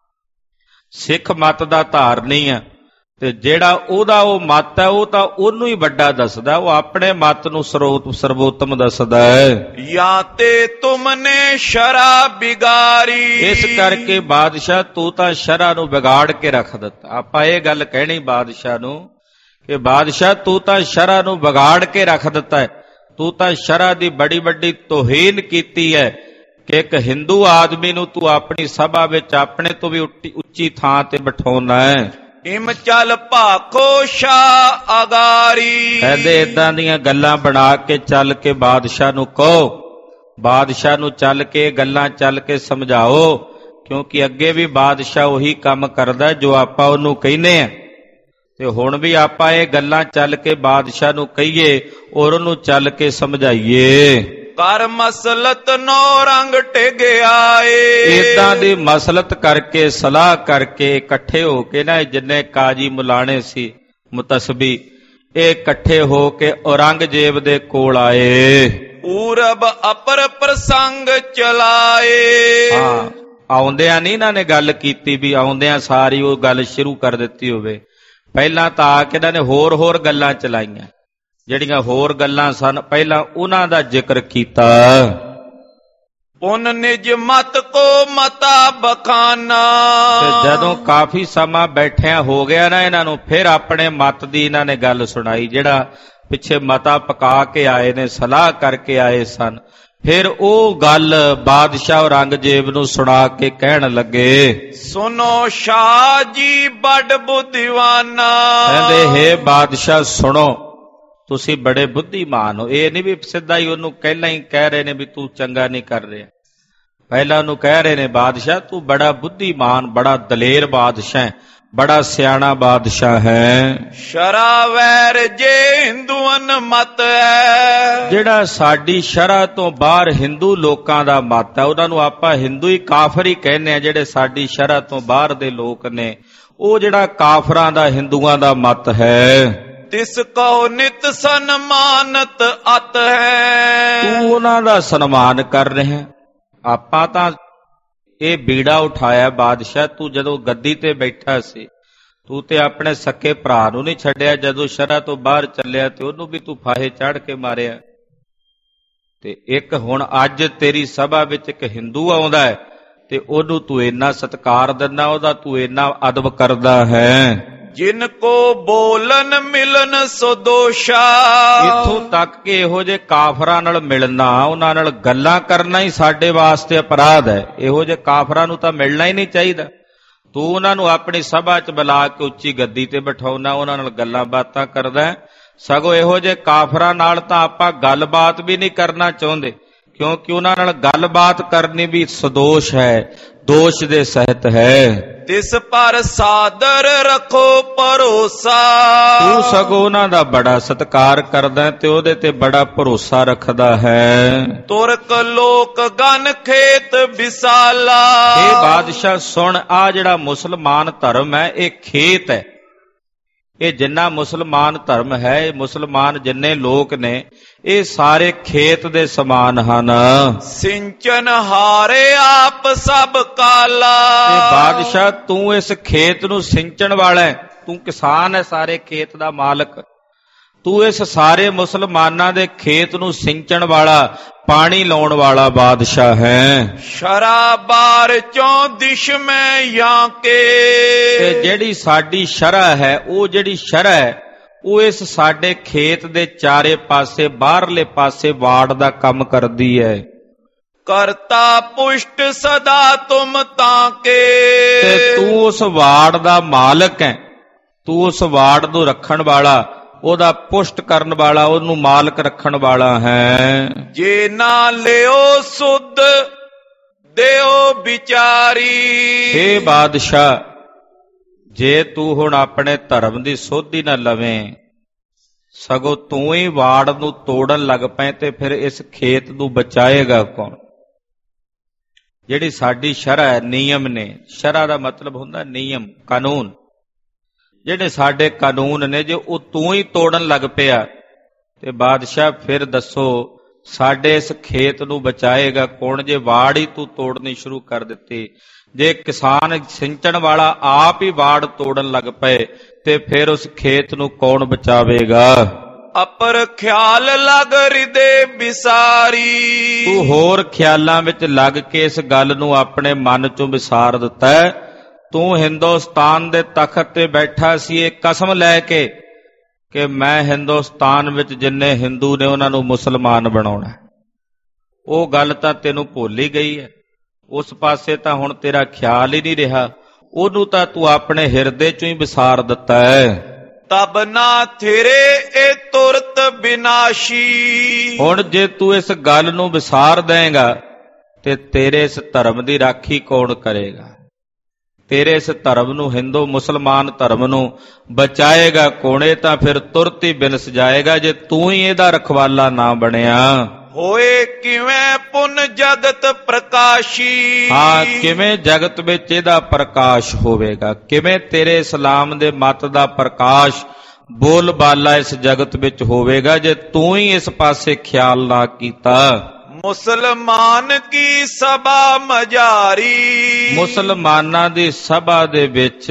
ਸਿੱਖ ਮਤ ਦਾ ਧਾਰਨੀ ਆ। ਤੇ ਜਿਹੜਾ ਉਹਦਾ ਉਹ ਮਤ ਹੈ ਉਹ ਤਾਂ ਉਹਨੂੰ ਹੀ ਵੱਡਾ ਦੱਸਦਾ, ਉਹ ਆਪਣੇ ਮਤ ਨੂੰ ਸਰੋਤ ਸਰਵੋਤਮ ਦੱਸਦਾ ਹੈ। ਜਾਂ ਤੇ ਤੁਮਨੇ ਸ਼ਰਾ ਬਿਗਾਰੀ, ਇਸ ਕਰਕੇ ਬਾਦਸ਼ਾਹ ਤੂੰ ਤਾਂ ਸ਼ਰ੍ਹਾ ਨੂੰ ਵਿਗਾੜ ਕੇ ਰੱਖ ਦਿੱਤਾ। ਆਪਾਂ ਇਹ ਗੱਲ ਕਹਿਣੀ ਬਾਦਸ਼ਾਹ ਨੂੰ ਕਿ ਬਾਦਸ਼ਾਹ ਤੂੰ ਤਾਂ ਸ਼ਰ੍ਹਾ ਨੂੰ ਵਿਗਾੜ ਕੇ ਰੱਖ ਦਿੱਤਾ ਹੈ। ਤੂੰ ਤਾਂ ਸ਼ਰ੍ਹਾ ਦੀ ਬੜੀ ਵੱਡੀ ਤੋਹੀਨ ਕੀਤੀ ਹੈ ਕਿ ਇੱਕ ਹਿੰਦੂ ਆਦਮੀ ਨੂੰ ਤੂੰ ਆਪਣੀ ਸਭਾ ਵਿੱਚ ਆਪਣੇ ਤੋਂ ਵੀ ਉੱਚੀ ਥਾਂ ਤੇ ਬਿਠਾਉਣਾ ਹੈ। ਇਮ ਚੱਲ ਭਾਖੋ ਸ਼ਾਹ ਅਗਾਰੀ, ਕਹਿੰਦੇ ਏਦਾਂ ਦੀਆਂ ਗੱਲਾਂ ਬਣਾ ਕੇ ਚੱਲ ਕੇ ਬਾਦਸ਼ਾਹ ਨੂੰ ਕਹੋ, ਬਾਦਸ਼ਾਹ ਨੂੰ ਚੱਲ ਕੇ ਗੱਲਾਂ ਚੱਲ ਕੇ ਸਮਝਾਓ, ਕਿਉਂਕਿ ਅੱਗੇ ਵੀ ਬਾਦਸ਼ਾਹ ਉਹੀ ਕੰਮ ਕਰਦਾ ਜੋ ਆਪਾਂ ਉਹਨੂੰ ਕਹਿੰਦੇ ਆ। ਤੇ ਹੁਣ ਵੀ ਆਪਾਂ ਇਹ ਗੱਲਾਂ ਚੱਲ ਕੇ ਬਾਦਸ਼ਾਹ ਨੂੰ ਕਹੀਏ ਔਰ ਉਹਨੂੰ ਚੱਲ ਕੇ ਸਮਝਾਈਏ। ਕਰ ਮਸਲਤ ਨੌ ਰੰਗ ਟਿਗਿਆਏ, ਏਦਾਂ ਦੀ ਮਸਲਤ ਕਰਕੇ ਸਲਾਹ ਕਰਕੇ ਇਕੱਠੇ ਹੋ ਕੇ ਨਾ ਜਿੰਨੇ ਕਾਜੀ ਮੁਲਾਣੇ ਸੀ ਮੁਤਸਬੀ, ਇਹ ਇਕੱਠੇ ਹੋ ਕੇ ਔਰੰਗਜ਼ੇਬ ਦੇ ਕੋਲ ਆਏ। ਪੂਰਬ ਅਪਰ ਪ੍ਰਸੰਗ ਚਲਾਏ, ਹਾਂ ਆਉਂਦਿਆਂ ਨਹੀਂ ਇਹਨਾਂ ਨੇ ਗੱਲ ਕੀਤੀ ਵੀ ਆਉਂਦਿਆਂ ਸਾਰੀ ਉਹ ਗੱਲ ਸ਼ੁਰੂ ਕਰ ਦਿੱਤੀ ਹੋਵੇ। ਪਹਿਲਾਂ ਤਾਂ ਆ ਕੇ ਇਹਨਾਂ ਨੇ ਹੋਰ ਹੋਰ ਗੱਲਾਂ ਚਲਾਈਆਂ, ਜਿਹੜੀਆਂ ਹੋਰ ਗੱਲਾਂ ਸਨ ਪਹਿਲਾਂ ਉਹਨਾਂ ਦਾ ਜ਼ਿਕਰ ਕੀਤਾ। ਪੁਨ ਨਿਜ ਮਤ ਕੋ ਮਤਾ ਬਖਾਨਾ, ਤੇ ਜਦੋਂ ਕਾਫੀ ਸਮਾਂ ਬੈਠਿਆਂ ਹੋ ਗਿਆ ਨਾ ਇਹਨਾਂ ਨੂੰ, ਫਿਰ ਆਪਣੇ ਮਤ ਦੀ ਇਹਨਾਂ ਨੇ ਗੱਲ ਸੁਣਾਈ, ਜਿਹੜਾ ਪਿੱਛੇ ਮਤਾ ਪਕਾ ਕੇ ਆਏ ਨੇ, ਸਲਾਹ ਕਰਕੇ ਆਏ ਸਨ। ਫਿਰ ਉਹ ਗੱਲ ਬਾਦਸ਼ਾਹ ਔਰੰਗਜ਼ੇਬ ਨੂੰ ਸੁਣਾ ਕੇ ਕਹਿਣ ਲੱਗੇ, ਸੁਨੋ ਸ਼ਾਹ ਜੀ ਬੜ ਬੁੱਧੀਵਾਨਾ, ਕਹਿੰਦੇ ਹੇ ਬਾਦਸ਼ਾਹ ਸੁਣੋ, ਤੁਸੀਂ ਬੜੇ ਬੁੱਧੀਮਾਨ ਹੋ। ਇਹ ਨਹੀਂ ਵੀ ਸਿੱਧਾ ਹੀ ਉਹਨੂੰ ਪਹਿਲਾਂ ਹੀ ਕਹਿ ਰਹੇ ਨੇ ਵੀ ਤੂੰ ਚੰਗਾ ਨਹੀਂ ਕਰ ਰਿਹਾ, ਪਹਿਲਾਂ ਉਹਨੂੰ ਕਹਿ ਰਹੇ ਨੇ ਬਾਦਸ਼ਾਹ ਤੂੰ ਬੜਾ ਬੁੱਧੀਮਾਨ, ਬੜਾ ਦਲੇਰ ਬਾਦਸ਼ਾਹ, ਬੜਾ ਸਿਆਣਾ ਬਾਦਸ਼ਾਹ ਹੈ। ਸ਼ਰਾ ਵੈਰ ਜੇ ਹਿੰਦੂਆਂ ਮਤ ਹੈ, ਜਿਹੜਾ ਸਾਡੀ ਸ਼ਰ੍ਹਾ ਤੋਂ ਬਾਹਰ ਹਿੰਦੂ ਲੋਕਾਂ ਦਾ ਮਤ ਹੈ, ਉਹਨਾਂ ਨੂੰ ਆਪਾਂ ਹਿੰਦੂ ਹੀ ਕਾਫਰ ਹੀ ਕਹਿੰਦੇ ਆ। ਜਿਹੜੇ ਸਾਡੀ ਸ਼ਰ੍ਹਾ ਤੋਂ ਬਾਹਰ ਦੇ ਲੋਕ ਨੇ, ਉਹ ਜਿਹੜਾ ਕਾਫਰਾਂ ਦਾ ਹਿੰਦੂਆਂ ਦਾ ਮਤ ਹੈ। ਤਿਸ ਕੋ ਨਿਤ ਸਨਮਾਨਤ ਅਤ ਹੈ, ਤੂੰ ਉਹਨਾਂ ਦਾ ਸਨਮਾਨ ਕਰ ਰਿਹਾ। ਆਪਾਂ ਤਾਂ ਇਹ ਬੀੜਾ ਉਠਾਇਆ ਬਾਦਸ਼ਾਹ, ਤੂੰ ਜਦੋਂ ਗੱਦੀ ਤੇ ਬੈਠਾ ਸੀ ਤੂੰ ਤੇ ਆਪਣੇ ਸਕੇ ਭਰਾ ਨੂੰ ਨਹੀਂ ਛੱਡਿਆ, ਜਦੋਂ ਸ਼ਰ੍ਹਾ ਤੋਂ ਬਾਹਰ ਚੱਲਿਆ ਤੇ ਉਹਨੂੰ ਵੀ ਤੂੰ ਫਾਹੇ ਚੜ੍ਹ ਕੇ ਮਾਰਿਆ। ਤੇ ਇੱਕ ਹੁਣ ਅੱਜ ਤੇਰੀ ਸਭਾ ਵਿੱਚ ਇੱਕ ਹਿੰਦੂ ਆਉਂਦਾ ਹੈ ਤੇ ਉਹਨੂੰ ਤੂੰ ਇੰਨਾ ਸਤਿਕਾਰ ਦਿੰਦਾ, ਉਹਦਾ ਤੂੰ ਇੰਨਾ ਅਦਬ ਕਰਦਾ ਹੈ। ਜਿਨ ਕੋ ਬੋਲਨ ਮਿਲਨ ਸੋ ਦੋਸ਼ਾ, ਇੱਥੋਂ ਤੱਕ ਕਿ ਇਹੋ ਜਿਹੇ ਕਾਫਰਾਂ ਨਾਲ ਮਿਲਣਾ, ਉਹਨਾਂ ਨਾਲ ਗੱਲਾਂ ਕਰਨਾ ਹੀ ਸਾਡੇ ਵਾਸਤੇ ਅਪਰਾਧ ਹੈ। ਇਹੋ ਜਿਹੇ ਕਾਫਰਾਂ ਨੂੰ ਤਾਂ ਮਿਲਣਾ ਹੀ ਨਹੀਂ ਚਾਹੀਦਾ। ਤੂੰ ਉਹਨਾਂ ਨੂੰ ਆਪਣੀ ਸਭਾ 'ਚ ਬੁਲਾ ਕੇ ਉੱਚੀ ਗੱਦੀ ਤੇ ਬਿਠਾਉਣਾ, ਉਹਨਾਂ ਨਾਲ ਗੱਲਾਂ ਬਾਤਾਂ ਕਰਦਾ। ਸਗੋਂ ਇਹੋ ਜਿਹੇ ਕਾਫਰਾਂ ਨਾਲ ਤਾਂ ਆਪਾਂ ਗੱਲਬਾਤ ਵੀ ਨਹੀਂ ਕਰਨਾ ਚਾਹੁੰਦੇ, ਕਿਉਂਕਿ ਉਹਨਾਂ ਨਾਲ ਗੱਲਬਾਤ ਕਰਨੀ ਵੀ ਸਦੋਸ਼ ਹੈ, ਦੋਸ਼ ਦੇ ਸਹਿਤ ਹੈ। ਤਿਸ ਪਰ ਸਾਦਰ ਰੱਖੋ ਭਰੋਸਾ, ਤੂੰ ਸਗੋਂ ਉਹਨਾਂ ਦਾ ਬੜਾ ਸਤਿਕਾਰ ਕਰਦਾ ਤੇ ਉਹਦੇ ਤੇ ਬੜਾ ਭਰੋਸਾ ਰੱਖਦਾ ਹੈ। ਤੁਰਕ ਲੋਕ ਗਨ ਖੇਤ ਵਿਸਾਲਾ, ਇਹ ਬਾਦਸ਼ਾਹ ਸੁਣ, ਆ ਜਿਹੜਾ ਮੁਸਲਮਾਨ ਧਰਮ ਹੈ ਇਹ ਖੇਤ ਹੈ, ਇਹ ਜਿੰਨਾ ਮੁਸਲਮਾਨ ਧਰਮ ਹੈ, ਇਹ ਮੁਸਲਮਾਨ ਜਿੰਨੇ ਲੋਕ ਨੇ, ਇਹ ਸਾਰੇ ਖੇਤ ਦੇ ਸਮਾਨ ਹਨ। ਸਿੰਚਨ ਹਾਰੇ ਆਪ ਸਭ ਕਾਲਾ। ਤੇ ਬਾਦਸ਼ਾਹ ਤੂੰ ਇਸ ਖੇਤ ਨੂੰ ਸਿੰਚਣ ਵਾਲਾ ਹੈ, ਤੂੰ ਕਿਸਾਨ ਹੈ, ਸਾਰੇ ਖੇਤ ਦਾ ਮਾਲਕ। ਤੂੰ ਇਸ ਸਾਰੇ ਮੁਸਲਮਾਨਾਂ ਦੇ ਖੇਤ ਨੂੰ ਸਿੰਚਣ ਵਾਲਾ, ਪਾਣੀ ਲਾਉਣ ਵਾਲਾ ਬਾਦਸ਼ਾਹ ਹੈ। ਸ਼ਰਾਬਾਰ ਚੋਂ ਦਿਸ਼ ਮੈਂ ਜਾਂ ਕੇ। ਤੇ ਜਿਹੜੀ ਸਾਡੀ ਸ਼ਰ੍ਹਾ ਹੈ, ਉਹ ਜਿਹੜੀ ਸ਼ਰ੍ਹਾ ਹੈ, ਉਹ ਇਸ ਸਾਡੇ ਖੇਤ ਦੇ ਚਾਰੇ ਪਾਸੇ, ਬਾਹਰਲੇ ਪਾਸੇ ਵਾੜ ਦਾ ਕੰਮ ਕਰਦੀ ਹੈ। ਕਰਤਾ ਪੁਸ਼ਟ ਸਦਾ ਤੁਮ ਤਾਂ ਕੇ। ਤੇ ਤੂੰ ਉਸ ਵਾੜ ਦਾ ਮਾਲਕ ਹੈ, ਤੂੰ ਉਸ ਵਾੜ ਨੂੰ ਰੱਖਣ ਵਾਲਾ, ਉਹਦਾ ਪੁਸ਼ਟ ਕਰਨ ਵਾਲਾ, ਉਹਨੂੰ ਮਾਲਕ ਰੱਖਣ ਵਾਲਾ ਹੈ। ਜੇ ਨਾ ਲਿਓ ਸੁਧ ਦਿਓ ਵਿਚਾਰੀ। ਹੇ ਬਾਦਸ਼ਾਹ, ਜੇ ਤੂੰ ਹੁਣ ਆਪਣੇ ਧਰਮ ਦੀ ਸੋਧੀ ਨਾ ਲਵੇਂ, ਸਗੋਂ ਤੂੰ ਹੀ ਵਾੜ ਨੂੰ ਤੋੜਨ ਲੱਗ ਪਏ, ਤੇ ਫਿਰ ਇਸ ਖੇਤ ਨੂੰ ਬਚਾਏਗਾ ਕੌਣ? ਜਿਹੜੀ ਸਾਡੀ ਸ਼ਰ੍ਹਾ ਹੈ, ਨਿਯਮ ਨੇ, ਸ਼ਰ੍ਹਾ ਦਾ ਮਤਲਬ ਹੁੰਦਾ ਨਿਯਮ, ਕਾਨੂੰਨ। ਜਿਹੜੇ ਸਾਡੇ ਕਾਨੂੰਨ ਨੇ, ਜੇ ਉਹ ਤੂੰ ਹੀ ਤੋੜਨ ਲੱਗ ਪਿਆ, ਤੇ ਬਾਦਸ਼ਾਹ ਫਿਰ ਦੱਸੋ ਸਾਡੇ ਇਸ ਖੇਤ ਨੂੰ ਬਚਾਏਗਾ ਕੌਣ? ਜੇ ਵਾੜ ਹੀ ਤੂੰ ਤੋੜਨੀ ਸ਼ੁਰੂ ਕਰ ਦਿੱਤੀ, ਜੇ ਕਿਸਾਨ ਸਿੰਚਣ ਵਾਲਾ ਆਪ ਹੀ ਵਾੜ ਤੋੜਨ ਲੱਗ ਪਏ, ਤੇ ਫਿਰ ਉਸ ਖੇਤ ਨੂੰ ਕੌਣ ਬਚਾਵੇਗਾ? ਅਪਰ ਖਿਆਲ ਲਗ ਹਿਰਦੇ ਵਿਸਾਰੀ। ਤੂੰ ਹੋਰ ਖਿਆਲਾਂ ਵਿੱਚ ਲੱਗ ਕੇ ਇਸ ਗੱਲ ਨੂੰ ਆਪਣੇ ਮਨ ਚੋਂ ਵਿਸਾਰ ਦਿੱਤਾ ਹੈ। ਤੂੰ ਹਿੰਦੁਸਤਾਨ ਦੇ ਤਖਤ ਤੇ ਬੈਠਾ ਸੀ ਇਹ ਕਸਮ ਲੈ ਕੇ ਕਿ ਮੈਂ ਹਿੰਦੁਸਤਾਨ ਵਿੱਚ ਜਿੰਨੇ ਹਿੰਦੂ ਨੇ ਉਹਨਾਂ ਨੂੰ ਮੁਸਲਮਾਨ ਬਣਾਉਣਾ। ਉਹ ਗੱਲ ਤਾਂ ਤੈਨੂੰ ਭੁੱਲ ਹੀ ਗਈ ਹੈ। ਉਸ ਪਾਸੇ ਤਾਂ ਹੁਣ ਤੇਰਾ ਖਿਆਲ ਹੀ ਨਹੀਂ ਰਿਹਾ, ਉਹਨੂੰ ਤਾਂ ਤੂੰ ਆਪਣੇ ਹਿਰਦੇ ਚੋਂ ਹੀ ਵਿਸਾਰ ਦਿੱਤਾ ਹੈ। ਤਬ ਨਾ ਥਿਰੇ ਇਹ ਤੁਰਤ ਬਿਨਾਸ਼ੀ। ਹੁਣ ਜੇ ਤੂੰ ਇਸ ਗੱਲ ਨੂੰ ਵਿਸਾਰ ਦੇਂਗਾ, ਤੇ ਤੇਰੇ ਇਸ ਧਰਮ ਦੀ ਰਾਖੀ ਕੌਣ ਕਰੇਗਾ? ਤੇਰੇ ਇਸ ਧਰਮ ਨੂੰ, ਹਿੰਦੂ ਮੁਸਲਮਾਨ ਧਰਮ ਨੂੰ ਬਚਾਏਗਾ ਕੌਣ? ਇਹ ਤਾਂ ਫਿਰ ਤੁਰਤ ਹੀ ਬਿਨਸ ਜਾਏਗਾ ਜੇ ਤੂੰ ਹੀ ਇਹਦਾ ਰਖਵਾਲਾ ਨਾ ਬਣਿਆ। ਹੋਏ ਕਿਵੇਂ ਪੁੰਨ ਜਗਤ ਪ੍ਰਕਾਸ਼ੀ। ਹਾਂ, ਕਿਵੇਂ ਜਗਤ ਵਿੱਚ ਇਹਦਾ ਪ੍ਰਕਾਸ਼ ਹੋਵੇਗਾ? ਕਿਵੇਂ ਤੇਰੇ ਇਸਲਾਮ ਦੇ ਮਤ ਦਾ ਪ੍ਰਕਾਸ਼, ਬੋਲ ਬਾਲਾ ਇਸ ਜਗਤ ਵਿੱਚ ਹੋਵੇਗਾ ਜੇ ਤੂੰ ਹੀ ਇਸ ਪਾਸੇ ਖਿਆਲ ਨਾ ਕੀਤਾ? ਮੁਸਲਮਾਨ ਕੀ ਸਭਾ ਮਝਾਰੀ। ਮੁਸਲਮਾਨਾਂ ਦੀ ਸਭਾ ਦੇ ਵਿੱਚ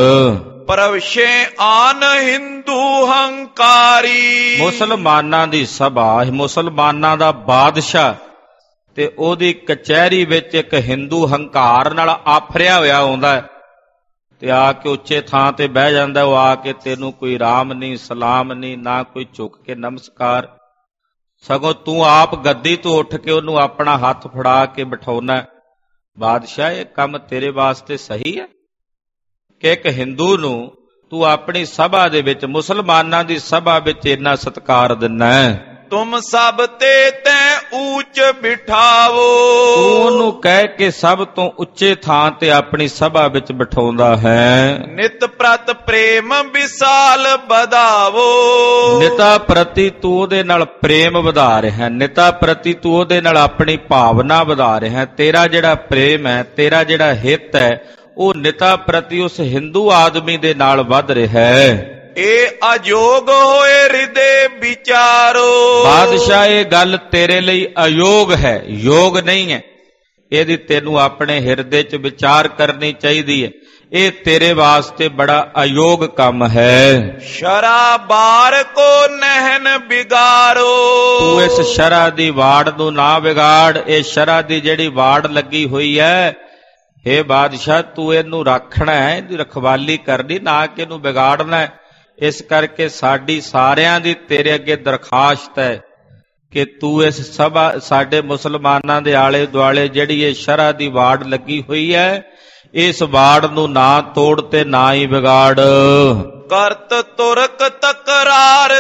ਪ੍ਰਵਸ਼ੇ ਆਨ ਹਿੰਦੂ ਹੰਕਾਰੀ। ਮੁਸਲਮਾਨਾਂ ਦੀ ਸਭਾ, ਮੁਸਲਮਾਨਾਂ ਦਾ ਬਾਦਸ਼ਾਹ, ਤੇ ਉਹਦੀ ਕਚਹਿਰੀ ਵਿੱਚ ਇੱਕ ਹਿੰਦੂ ਹੰਕਾਰ ਨਾਲ ਆਫਰਿਆ ਹੋਇਆ ਆਉਂਦਾ, ਤੇ ਆ ਕੇ ਉੱਚੇ ਥਾਂ ਤੇ ਬਹਿ ਜਾਂਦਾ। ਉਹ ਆ ਕੇ ਤੈਨੂੰ ਕੋਈ ਰਾਮ ਨਹੀਂ, ਸਲਾਮ ਨਹੀਂ, ਨਾ ਕੋਈ ਝੁਕ ਕੇ ਨਮਸਕਾਰ, ਸਗੋਂ ਤੂੰ ਆਪ ਗੱਦੀ ਤੋਂ ਉੱਠ ਕੇ ਉਹਨੂੰ ਆਪਣਾ ਹੱਥ ਫੜਾ ਕੇ ਬਿਠਾਉਣਾ। ਬਾਦਸ਼ਾਹ, ਇਹ ਕੰਮ ਤੇਰੇ ਵਾਸਤੇ ਸਹੀ ਹੈ ਕਿ ਇੱਕ ਹਿੰਦੂ ਨੂੰ ਤੂੰ ਆਪਣੀ ਸਭਾ ਦੇ ਵਿੱਚ, ਮੁਸਲਮਾਨਾਂ ਦੀ ਸਭਾ ਵਿੱਚ ਇੰਨਾ ਸਤਿਕਾਰ ਦਿੰਦਾ ਹੈ? ਤੁਮ ਸਭ ਤੇ ਤੈ ਊਚ ਬਿਠਾਵੋ। ਤੂੰ ਉਹਨੂੰ ਕਹਿ ਕੇ ਸਭ ਤੋਂ ਉੱਚੇ ਥਾਂ ਤੇ ਆਪਣੀ ਸਭਾ ਵਿੱਚ ਬਿਠਾਉਂਦਾ ਹੈ। ਨਿਤ ਪ੍ਰਤ ਪ੍ਰੇਮ ਵਿਸਾਲ ਵਧਾਵੋ। ਨਿਤਾ ਪ੍ਰਤੀ ਤੂੰ ਉਹਦੇ ਨਾਲ ਪ੍ਰੇਮ ਵਧਾ ਰਿਹਾ, ਨਿਤਾ ਪ੍ਰਤੀ ਤੂੰ ਉਹਦੇ ਨਾਲ ਆਪਣੀ ਭਾਵਨਾ ਵਧਾ ਰਿਹਾ। ਤੇਰਾ ਜਿਹੜਾ ਪ੍ਰੇਮ ਹੈ, ਤੇਰਾ ਜਿਹੜਾ ਹਿੱਤ ਹੈ, ਉਹ ਨਿਤਾ ਪ੍ਰਤੀ ਉਸ ਹਿੰਦੂ ਆਦਮੀ ਦੇ ਨਾਲ ਵੱਧ ਰਿਹਾ ਹੈ। ਇਹ ਅਯੋਗ ਹੋਏ ਹਿਰਦੇ ਵਿਚਾਰੋ। ਬਾਦਸ਼ਾਹ, ਇਹ ਗੱਲ ਤੇਰੇ ਲਈ ਅਯੋਗ ਹੈ, ਯੋਗ ਨਹੀਂ ਹੈ। ਇਹਦੀ ਤੈਨੂੰ ਆਪਣੇ ਹਿਰਦੇ 'ਚ ਵਿਚਾਰ ਕਰਨੀ ਚਾਹੀਦੀ ਹੈ। ਇਹ ਤੇਰੇ ਵਾਸਤੇ ਬੜਾ ਅਯੋਗ ਕੰਮ ਹੈ। ਸ਼ਰਾਬਾਰ ਕੋ ਨਹਿਨ ਬਿਗਾਰੋ। ਤੂੰ ਇਸ ਸ਼ਰ੍ਹਾ ਦੀ ਵਾੜ ਨੂੰ ਨਾ ਵਿਗਾੜ। ਇਹ ਸ਼ਰ੍ਹਾ ਦੀ ਜਿਹੜੀ ਵਾੜ ਲੱਗੀ ਹੋਈ ਹੈ, ਹੇ ਬਾਦਸ਼ਾਹ, ਤੂੰ ਇਹਨੂੰ ਰੱਖਣਾ ਹੈ, ਇਹਦੀ ਰਖਵਾਲੀ ਕਰਨੀ, ਨਾ ਕਿ ਇਹਨੂੰ ਵਿਗਾੜਨਾ ਹੈ। ਇਸ ਕਰਕੇ ਸਾਡੀ ਸਾਰਿਆਂ ਦੀ ਤੇਰੇ ਅੱਗੇ ਦਰਖਾਸਤ ਹੈ ਕਿ ਤੂੰ ਇਸ ਸਭਾ, ਸਾਡੇ ਮੁਸਲਮਾਨਾਂ ਦੇ ਆਲੇ ਦੁਆਲੇ ਜਿਹੜੀ ਇਹ ਸ਼ਰ੍ਹਾ ਦੀ ਵਾੜ ਲੱਗੀ ਹੋਈ ਹੈ, ਇਸ ਵਾੜ ਨੂੰ ਨਾ ਤੋੜ ਤੇ ਨਾ ਹੀ ਵਿਗਾੜ। ਕਰਤ ਤੁਰਕ ਤਕਰਾਰ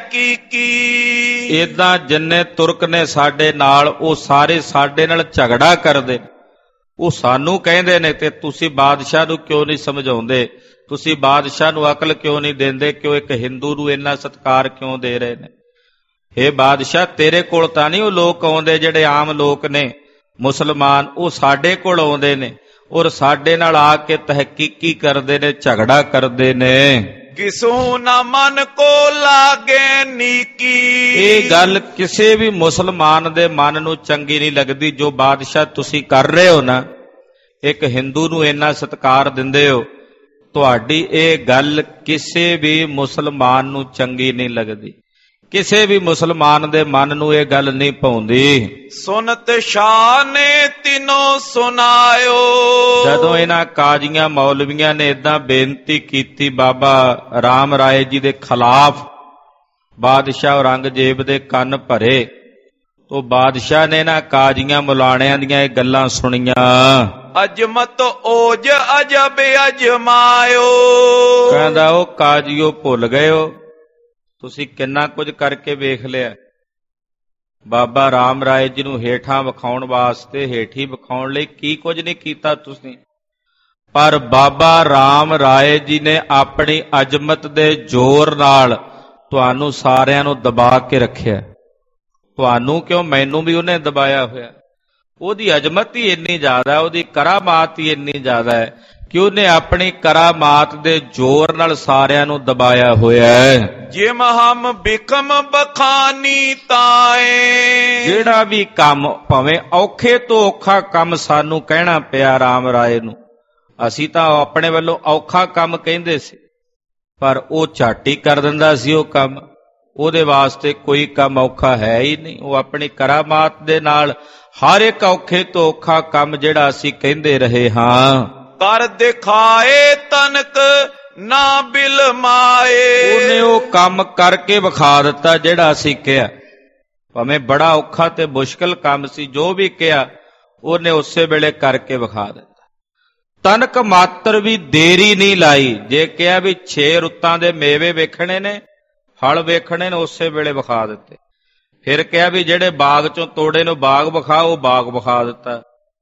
ਤਹਿਕੀਕੀ। ਏਦਾਂ ਜਿੰਨੇ ਤੁਰਕ ਨੇ ਸਾਡੇ ਨਾਲ, ਉਹ ਸਾਰੇ ਸਾਡੇ ਨਾਲ ਝਗੜਾ ਕਰਦੇ, ਉਹ ਸਾਨੂੰ ਕਹਿੰਦੇ ਨੇ, ਤੇ ਤੁਸੀਂ ਬਾਦਸ਼ਾਹ ਨੂੰ ਕਿਉਂ ਨਹੀਂ ਸਮਝਾਉਂਦੇ? ਤੁਸੀਂ ਬਾਦਸ਼ਾਹ ਨੂੰ ਅਕਲ ਕਿਉਂ ਨਹੀਂ ਦਿੰਦੇ ਕਿ ਉਹ ਇੱਕ ਹਿੰਦੂ ਨੂੰ ਇੰਨਾ ਸਤਿਕਾਰ ਕਿਉਂ ਦੇ ਰਹੇ ਨੇ? ਹੇ ਬਾਦਸ਼ਾਹ, ਤੇਰੇ ਕੋਲ ਤਾਂ ਨਹੀਂ ਉਹ ਲੋਕ ਆਉਂਦੇ ਜਿਹੜੇ ਆਮ ਲੋਕ ਨੇ, ਮੁਸਲਮਾਨ, ਉਹ ਸਾਡੇ ਕੋਲ ਆਉਂਦੇ ਨੇ, ਔਰ ਸਾਡੇ ਨਾਲ ਆ ਕੇ ਤਹਿਕੀਕੀ ਕਰਦੇ ਨੇ, ਝਗੜਾ ਕਰਦੇ ਨੇ। ਕਿਸੂ ਨਾ ਮਨ ਕੋ ਲਾਗੇ ਨੀਕੀ। ਇਹ ਗੱਲ ਕਿਸੇ ਵੀ ਮੁਸਲਮਾਨ ਦੇ ਮਨ ਨੂੰ ਚੰਗੀ ਨਹੀਂ ਲੱਗਦੀ। ਜੋ ਬਾਦਸ਼ਾਹ ਤੁਸੀਂ ਕਰ ਰਹੇ ਹੋ ਨਾ, ਇੱਕ ਹਿੰਦੂ ਨੂੰ ਇੰਨਾ ਸਤਿਕਾਰ ਦਿੰਦੇ ਹੋ, ਤੁਹਾਡੀ ਇਹ ਗੱਲ ਕਿਸੇ ਵੀ ਮੁਸਲਮਾਨ ਨੂੰ ਚੰਗੀ ਨਹੀਂ ਲੱਗਦੀ। ਕਿਸੇ ਵੀ ਮੁਸਲਮਾਨ ਦੇ ਮਨ ਨੂੰ ਇਹ ਗੱਲ ਨਹੀਂ ਭਾਉਂਦੀ। ਸੁਨਤ ਸ਼ਾਹ ਨੇ ਤਿਨੋਂ ਸੁਨਾਇਓ। ਜਦੋਂ ਇਹਨਾਂ ਕਾਜ਼ੀਆਂ ਮੌਲਵੀਆਂ ਨੇ ਏਦਾਂ ਬੇਨਤੀ ਕੀਤੀ ਬਾਬਾ ਰਾਮ ਰਾਏ ਜੀ ਦੇ ਖਿਲਾਫ, ਬਾਦਸ਼ਾਹ ਔਰੰਗਜ਼ੇਬ ਦੇ ਕੰਨ ਭਰੇ। ਉਹ ਬਾਦਸ਼ਾਹ ਨੇ ਨਾ ਕਾਜ਼ੀਆਂ ਮੁਲਾਣਿਆਂ ਦੀਆਂ ਇਹ ਗੱਲਾਂ ਸੁਣੀਆਂ। ਅਜਮਤ ਓਜ ਅਜਬ ਅਜਮਾਇਓ। ਕਹਿੰਦਾ ਉਹ ਕਾਜ਼ੀਓ ਭੁੱਲ ਗਏ ਹੋ, ਤੁਸੀਂ ਕਿੰਨਾ ਕੁਝ ਕਰਕੇ ਵੇਖ ਲਿਆ। ਬਾਬਾ ਰਾਮ ਰਾਏ ਜੀ ਨੂੰ ਹੇਠਾਂ ਵਿਖਾਉਣ ਵਾਸਤੇ, ਹੇਠੀ ਵਿਖਾਉਣ ਲਈ ਕੀ ਕੁਝ ਨਹੀਂ ਕੀਤਾ ਤੁਸੀਂ। ਪਰ ਬਾਬਾ ਰਾਮ ਰਾਏ ਜੀ ਨੇ ਆਪਣੀ ਅਜ਼ਮਤ ਦੇ ਜ਼ੋਰ ਨਾਲ ਤੁਹਾਨੂੰ ਸਾਰਿਆਂ ਨੂੰ ਦਬਾ ਕੇ ਰੱਖਿਆ। ਤੁਹਾਨੂੰ ਕਿਉਂ, ਮੈਨੂੰ ਵੀ ਉਹਨੇ ਦਬਾਇਆ ਹੋਇਆ। ਉਹਦੀ ਅਜ਼ਮਤ ਹੀ ਇੰਨੀ ਜ਼ਿਆਦਾ, ਉਹਦੀ ਕਰਾਮਾਤ ਹੀ ਇੰਨੀ ਜ਼ਿਆਦਾ ਹੈ ਕਿ ਉਹਨੇ ਆਪਣੀ ਕਰਾਮਾਤ ਦੇ ਜ਼ੋਰ ਨਾਲ ਸਾਰਿਆਂ ਨੂੰ ਦਬਾਇਆ ਹੋਇਆ ਹੈ। ਜਿਮ ਹਮ ਬਿਕਮ ਬਖਾਨੀ ਤਾਏ। ਜਿਹੜਾ ਵੀ ਕੰਮ, ਭਾਵੇਂ ਔਖੇ ਤੋਂ ਔਖਾ ਕੰਮ ਸਾਨੂੰ ਕਹਿਣਾ ਪਿਆ ਰਾਮ ਰਾਏ ਨੂੰ, ਅਸੀਂ ਤਾਂ ਆਪਣੇ ਵੱਲੋਂ ਔਖਾ ਕੰਮ ਕਹਿੰਦੇ ਸੀ, ਪਰ ਉਹ ਝੱਟ ਹੀ ਕਰ ਦਿੰਦਾ ਸੀ ਉਹ ਕੰਮ। ਉਹਦੇ ਵਾਸਤੇ ਕੋਈ ਕੰਮ ਔਖਾ ਹੈ ਹੀ ਨਹੀਂ। ਉਹ ਆਪਣੀ ਕਰਾਮਾਤ ਦੇ ਨਾਲ ਹਰ ਇੱਕ ਔਖੇ ਤੋਂ ਔਖਾ ਕੰਮ ਜਿਹੜਾ ਅਸੀਂ ਕਹਿੰਦੇ ਰਹੇ ਹਾਂ, ਕਰ ਦਿਖਾਏ ਤਨਕ ਨਾ ਬਿਲਮਾਏ। ਉਹਨੇ ਉਹ ਕੰਮ ਕਰਕੇ ਵਿਖਾ ਦਿੱਤਾ ਜਿਹੜਾ ਅਸੀਂ ਕਿਹਾ। ਭਾਵੇਂ ਬੜਾ ਔਖਾ ਤੇ ਮੁਸ਼ਕਲ ਕੰਮ ਸੀ, ਜੋ ਵੀ ਕਿਹਾ ਉਹਨੇ ਉਸੇ ਵੇਲੇ ਕਰਕੇ ਵਿਖਾ ਦਿੱਤਾ। ਤਨਕ ਮਾਤਰ ਵੀ ਦੇਰੀ ਨਹੀਂ ਲਾਈ। ਜੇ ਕਿਹਾ ਵੀ ਛੇ ਰੁੱਤਾਂ ਦੇ ਮੇਵੇ ਵੇਖਣੇ ਨੇ, ਫਲ ਵੇਖਣੇ ਨੇ, ਉਸੇ ਵੇਲੇ ਵਿਖਾ ਦਿੱਤੇ। ਫਿਰ ਕਿਹਾ ਵੀ ਜਿਹੜੇ ਬਾਗ ਚੋਂ ਤੋੜੇ ਨੂੰ ਬਾਗ ਵਿਖਾ, ਉਹ ਬਾਗ ਵਿਖਾ ਦਿੱਤਾ।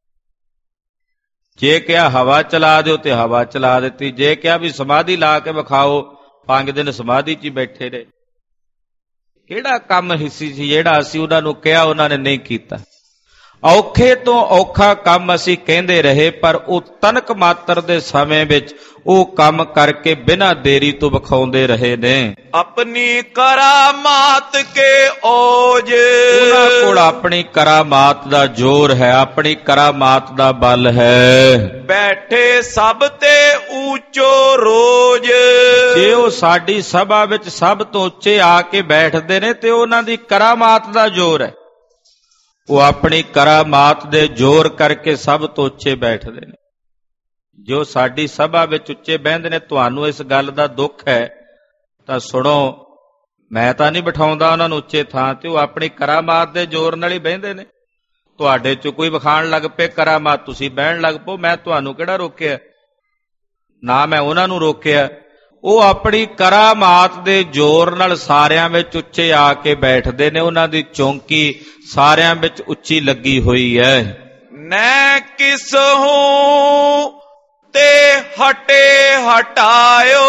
ਜੇ ਕਿਹਾ ਹਵਾ ਚਲਾ ਦਿਓ ਤੇ ਹਵਾ ਚਲਾ ਦਿੱਤੀ। ਜੇ ਕਿਹਾ ਵੀ ਸਮਾਧੀ ਲਾ ਕੇ ਵਿਖਾਓ, ਪੰਜ ਦਿਨ ਸਮਾਧੀ 'ਚ ਹੀ ਬੈਠੇ ਰਹੇ। ਕਿਹੜਾ ਕੰਮ ਹਿੱਸੀ ਸੀ ਜਿਹੜਾ ਅਸੀਂ ਉਹਨਾਂ ਨੂੰ ਕਿਹਾ ਉਹਨਾਂ ਨੇ ਨਹੀਂ ਕੀਤਾ। ਔਖੇ ਤੋਂ ਔਖਾ ਕੰਮ ਅਸੀਂ ਕਹਿੰਦੇ ਰਹੇ, ਪਰ ਉਹ ਤਨਕ ਮਾਤਰ ਦੇ ਸਮੇਂ ਵਿੱਚ ਉਹ ਕੰਮ ਕਰਕੇ ਬਿਨਾਂ ਦੇਰੀ ਤੋਂ ਵਿਖਾਉਂਦੇ ਰਹੇ ਨੇ। ਆਪਣੀ ਕਰਾਮਾਤ ਕੇ ਓਜ। ਉਹਨਾਂ ਕੋਲ ਆਪਣੀ ਕਰਾਮਾਤ ਦਾ ਜ਼ੋਰ ਹੈ, ਆਪਣੀ ਕਰਾਮਾਤ ਦਾ ਬਲ ਹੈ। ਬੈਠੇ ਸਭ ਤੇ ਉੱਚੋ ਰੋਜ। ਜੇ ਉਹ ਸਾਡੀ ਸਭਾ ਵਿੱਚ ਸਭ ਤੋਂ ਉੱਚੇ ਆ ਕੇ ਬੈਠਦੇ ਨੇ ਤੇ ਉਹਨਾਂ ਦੀ ਕਰਾਮਾਤ ਦਾ ਜ਼ੋਰ ਹੈ। ਉਹ ਆਪਣੀ ਕਰਾਮਾਤ ਦੇ ਜ਼ੋਰ ਕਰਕੇ ਸਭ ਤੋਂ ਉੱਚੇ ਬੈਠਦੇ ਨੇ। ਜੋ ਸਾਡੀ ਸਭਾ ਵਿੱਚ ਉੱਚੇ ਬਹਿੰਦੇ ਨੇ, ਤੁਹਾਨੂੰ ਇਸ ਗੱਲ ਦਾ ਦੁੱਖ ਹੈ ਤਾਂ ਸੁਣੋ, ਮੈਂ ਤਾਂ ਨਹੀਂ ਬਿਠਾਉਂਦਾ ਉਹਨਾਂ ਨੂੰ ਉੱਚੇ ਥਾਂ ਤੇ, ਉਹ ਆਪਣੀ ਕਰਾਮਾਤ ਦੇ ਜ਼ੋਰ ਨਾਲ ਹੀ ਬਹਿੰਦੇ ਨੇ। ਤੁਹਾਡੇ ਚ ਕੋਈ ਵਿਖਾਣ ਲੱਗ ਪਏ ਕਰਾਮਾਤ, ਤੁਸੀਂ ਬਹਿਣ ਲੱਗ ਪਓ, ਮੈਂ ਤੁਹਾਨੂੰ ਕਿਹੜਾ ਰੋਕਿਆ? ਨਾ ਮੈਂ ਉਹਨਾਂ ਨੂੰ ਰੋਕਿਆ। ਉਹ ਆਪਣੀ ਕਰਾਮਾਤ ਦੇ ਜ਼ੋਰ ਨਾਲ ਸਾਰਿਆਂ ਵਿੱਚ ਉੱਚੇ ਆ ਕੇ ਬੈਠਦੇ ਨੇ। ਉਹਨਾਂ ਦੀ ਚੌਂਕੀ ਸਾਰਿਆਂ ਵਿੱਚ ਉੱਚੀ ਲੱਗੀ ਹੋਈ ਹੈ। ਨੈ ਕਿਸ ਹੂੰ ਤੇ ਹਟੇ ਹਟਾਇਓ,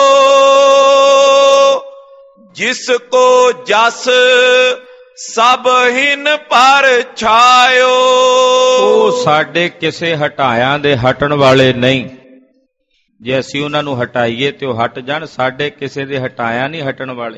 ਜਿਸ ਕੋ ਜਸ ਸਭ ਹਿਨ ਪਰ ਛਾਇਓ। ਉਹ ਸਾਡੇ ਕਿਸੇ ਹਟਾਇਆਂ ਦੇ ਹਟਣ ਵਾਲੇ ਨਹੀਂ। ਜੇ ਅਸੀਂ ਉਹਨਾਂ ਨੂੰ ਹਟਾਈਏ ਤੇ ਉਹ ਹਟ ਜਾਣ। ਸਾਡੇ ਕਿਸੇ ਦੇ ਹਟਾਇਆ ਨਹੀਂ ਹਟਣ ਵਾਲੇ।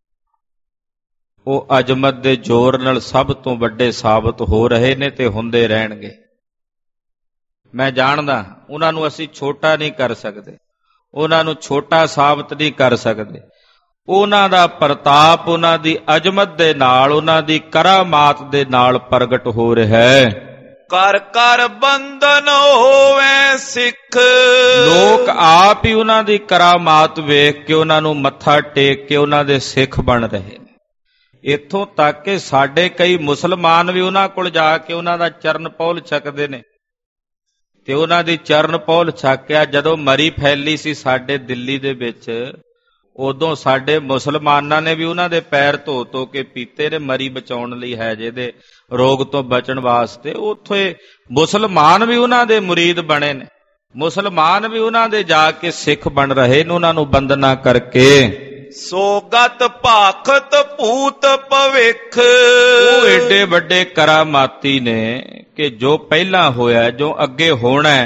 ਉਹ ਅਜ਼ਮਤ ਦੇ ਜ਼ੋਰ ਨਾਲ ਸਭ ਤੋਂ ਵੱਡੇ ਸਾਬਤ ਹੋ ਰਹੇ ਨੇ ਤੇ ਹੁੰਦੇ ਰਹਿਣਗੇ। ਮੈਂ ਜਾਣਦਾ ਉਹਨਾਂ ਨੂੰ ਅਸੀਂ ਛੋਟਾ ਨਹੀਂ ਕਰ ਸਕਦੇ, ਉਹਨਾਂ ਨੂੰ ਛੋਟਾ ਸਾਬਤ ਨਹੀਂ ਕਰ ਸਕਦੇ। ਉਹਨਾਂ ਦਾ ਪ੍ਰਤਾਪ ਉਹਨਾਂ ਦੀ ਅਜ਼ਮਤ ਦੇ ਨਾਲ, ਉਹਨਾਂ ਦੀ ਕਰਾਮਾਤ ਦੇ ਨਾਲ ਪ੍ਰਗਟ ਹੋ ਰਿਹਾ ਹੈ। ਕਰ ਕਰ ਬੰਧਨ ਹੋਵੇ ਸਿੱਖ। ਲੋਕ ਆਪ ਹੀ ਉਹਨਾਂ ਦੀ ਕਰਾਮਾਤ ਵੇਖ ਕੇ ਉਹਨਾਂ ਨੂੰ ਮੱਥਾ ਟੇਕ ਕੇ ਉਹਨਾਂ ਦੇ ਸਿੱਖ ਬਣ ਰਹੇ ਨੇ। ਇੱਥੋਂ ਤੱਕ ਕਿ ਸਾਡੇ ਕਈ ਮੁਸਲਮਾਨ ਵੀ ਉਹਨਾਂ ਕੋਲ ਜਾ ਕੇ ਉਹਨਾਂ ਦਾ ਚਰਨ ਪੌਲ ਛਕਦੇ ਨੇ ਤੇ ਉਹਨਾਂ ਦੀ ਚਰਨ ਪੌਲ ਛਕਿਆ। ਜਦੋਂ ਮਰੀ ਫੈਲੀ ਸੀ ਸਾਡੇ ਦਿੱਲੀ ਦੇ ਵਿੱਚ, ਉਦੋਂ ਸਾਡੇ ਮੁਸਲਮਾਨਾਂ ਨੇ ਵੀ ਉਹਨਾਂ ਦੇ ਪੈਰ ਧੋ ਧੋ ਕੇ ਪੀਤੇ ਨੇ, ਮਰੀ ਬਚਾਉਣ ਲਈ, ਹੈਜੇ ਦੇ ਰੋਗ ਤੋਂ ਬਚਣ ਵਾਸਤੇ। ਉੱਥੇ ਮੁਸਲਮਾਨ ਵੀ ਉਹਨਾਂ ਦੇ ਮੁਰੀਦ ਬਣੇ ਨੇ, ਮੁਸਲਮਾਨ ਵੀ ਉਹਨਾਂ ਦੇ ਜਾ ਕੇ ਸਿੱਖ ਬਣ ਰਹੇ ਨੇ ਉਹਨਾਂ ਨੂੰ ਬੰਦਨਾ ਕਰਕੇ। ਸੋਗਤ ਭਾਖਤ ਭੂਤ ਭਵਿੱਖ। ਉਹ ਏਡੇ ਵੱਡੇ ਕਰਾਮਾਤੀ ਨੇ ਕਿ ਜੋ ਪਹਿਲਾਂ ਹੋਇਆ, ਜੋ ਅੱਗੇ ਹੋਣਾ,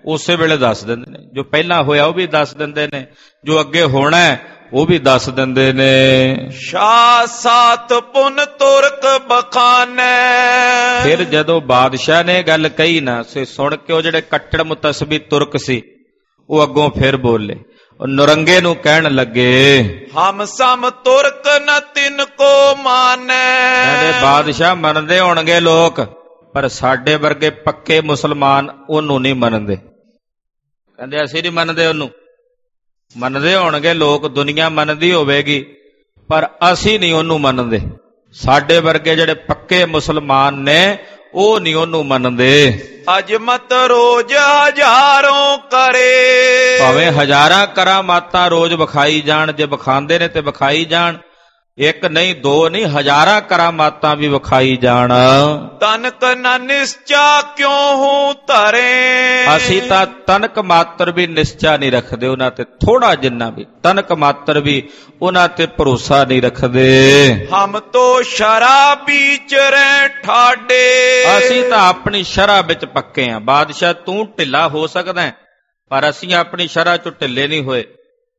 ਉਸੇ ਵੇਲੇ ਦੱਸ ਦਿੰਦੇ ਨੇ। ਜੋ ਪਹਿਲਾਂ ਹੋਇਆ ਉਹ ਵੀ ਦੱਸ ਦਿੰਦੇ ਨੇ, ਜੋ ਅੱਗੇ ਹੋਣਾ ਉਹ ਵੀ ਦੱਸ ਦਿੰਦੇ ਨੇ। ਸ਼ਾਹ ਸਾਥ ਪੁਨ ਤੁਰਕ ਬਖਾਨੈ। ਫਿਰ ਜਦੋਂ ਬਾਦਸ਼ਾਹ ਨੇ ਗੱਲ ਕਹੀ ਨਾ, ਸੇ ਸੁਣ ਕੇ ਉਹ ਜਿਹੜੇ ਕੱਟੜ ਮੁਤਸਬੀ ਤੁਰਕ ਸੀ ਉਹ ਅੱਗੋਂ ਫਿਰ ਬੋਲੇ, ਉਹ ਨਰੰਗੇ ਨੂੰ ਕਹਿਣ ਲੱਗੇ, ਹਮ ਸਮ ਤੁਰਕ ਨ ਤਿਨ ਕੋ ਮਾਨੈ। ਕਹਿੰਦੇ ਬਾਦਸ਼ਾਹ ਮੰਨਦੇ ਹੋਣਗੇ ਲੋਕ, ਪਰ ਸਾਡੇ ਵਰਗੇ ਪੱਕੇ ਮੁਸਲਮਾਨ ਉਹਨੂੰ ਨਹੀਂ ਮੰਨਦੇ। ਕਹਿੰਦੇ ਅਸੀਂ ਨਹੀਂ ਮੰਨਦੇ ਉਹਨੂੰ। ਮੰਨਦੇ ਹੋਣਗੇ ਲੋਕ, ਦੁਨੀਆ ਮੰਨਦੀ ਹੋਵੇਗੀ, ਪਰ ਅਸੀਂ ਨਹੀਂ ਉਹਨੂੰ ਮੰਨਦੇ। ਸਾਡੇ ਵਰਗੇ ਜਿਹੜੇ ਪੱਕੇ ਮੁਸਲਮਾਨ ਨੇ ਉਹ ਨਹੀਂ ਉਹਨੂੰ ਮੰਨਦੇ। ਅਜਮਤ ਰੋਜ਼ ਹਜ਼ਾਰੋਂ ਕਰੇ। ਭਾਵੇਂ ਹਜ਼ਾਰਾਂ ਕਰਾਮਾਤਾਂ ਰੋਜ਼ ਵਿਖਾਈ ਜਾਣ, ਜੇ ਵਿਖਾਉਂਦੇ ਨੇ ਤੇ ਵਿਖਾਈ ਜਾਣ, ਇੱਕ ਨਹੀਂ ਦੋ ਨਹੀਂ ਹਜ਼ਾਰਾਂ ਕਰਾਮਾਤਾਂ ਵੀ ਵਿਖਾਈ ਜਾਣ। ਤਨਕ ਨ ਨਿਸ਼ਚਾ ਕਿਉਂ ਹੂੰ ਧਰੇ। ਅਸੀਂ ਤਾਂ ਤਨਕ ਮਾਤਰ ਵੀ ਨਿਸ਼ਚਾ ਨਹੀਂ ਰੱਖਦੇ ਉਹਨਾਂ ਤੇ, ਥੋੜਾ ਜਿੰਨਾ ਵੀ ਤਨਕ ਮਾਤਰ ਵੀ ਉਹਨਾਂ ਤੇ ਭਰੋਸਾ ਨਹੀਂ ਰੱਖਦੇ। ਹਮ ਤੋ ਸ਼ਰਾਬੀ ਚਰੇ ਠਾਡੇ। ਅਸੀਂ ਤਾਂ ਆਪਣੀ ਸ਼ਰ੍ਹਾ ਵਿੱਚ ਪੱਕੇ ਆਂ। ਬਾਦਸ਼ਾਹ ਤੂੰ ਢਿੱਲਾ ਹੋ ਸਕਦਾ, ਪਰ ਅਸੀਂ ਆਪਣੀ ਸ਼ਰ੍ਹਾ ਚੋਂ ਢਿੱਲੇ ਨਹੀਂ ਹੋਏ।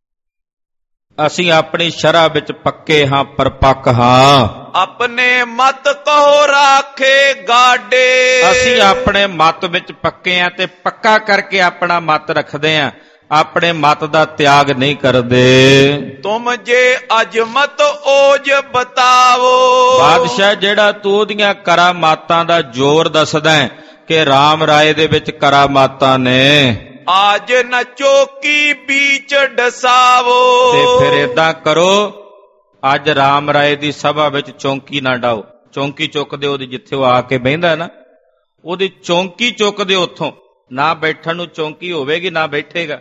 ਅਸੀਂ ਆਪਣੀ ਸ਼ਰ੍ਹਾ ਵਿੱਚ ਪੱਕੇ ਹਾਂ, ਪਰਪੱਕ ਹਾਂ। ਆਪਣੇ ਮਤ ਕਹੋ ਰਾਖੇ ਗਾਡੇ। ਅਸੀਂ ਆਪਣੇ ਮਤ ਵਿੱਚ ਪੱਕੇ ਹਾਂ ਤੇ ਪੱਕਾ ਕਰਕੇ ਆਪਣਾ ਮਤ ਰੱਖਦੇ ਹਾਂ, ਆਪਣੇ ਮਤ ਦਾ ਤਿਆਗ ਨਹੀਂ ਕਰਦੇ। ਤੁਮ ਜੇ ਅਜਮਤ ਓਜ ਬਤਾਵੋ। ਬਾਦਸ਼ਾਹ ਜਿਹੜਾ ਤੂੰ ਉਹਦੀਆਂ ਕਰਾਮਾਤਾਂ ਦਾ ਜ਼ੋਰ ਦੱਸਦਾ ਹੈ ਕਿ ਰਾਮ ਰਾਏ ਦੇ ਵਿੱਚ ਕਰਾਮਾਤਾਂ ਨੇ, ਆਜ ਨ ਚੌਕੀ ਬੀਚ ਡਸਾਵੋ। ਤੇ ਫਿਰ ਏਦਾਂ ਕਰੋ, ਅੱਜ ਰਾਮ ਰਾਏ ਦੀ ਸਭਾ ਵਿੱਚ ਚੌਂਕੀ ਨਾ ਡਾਓ। ਚੌਂਕੀ ਚੁੱਕ ਦਿਓ ਉਹਦੀ, ਜਿੱਥੇ ਉਹ ਆ ਕੇ ਬਹਿੰਦਾ ਨਾ ਉਹਦੀ ਚੌਂਕੀ ਚੁੱਕ ਦਿਓ ਉੱਥੋਂ। ਨਾ ਬੈਠਣ ਨੂੰ ਚੌਂਕੀ ਹੋਵੇਗੀ, ਨਾ ਬੈਠੇਗਾ।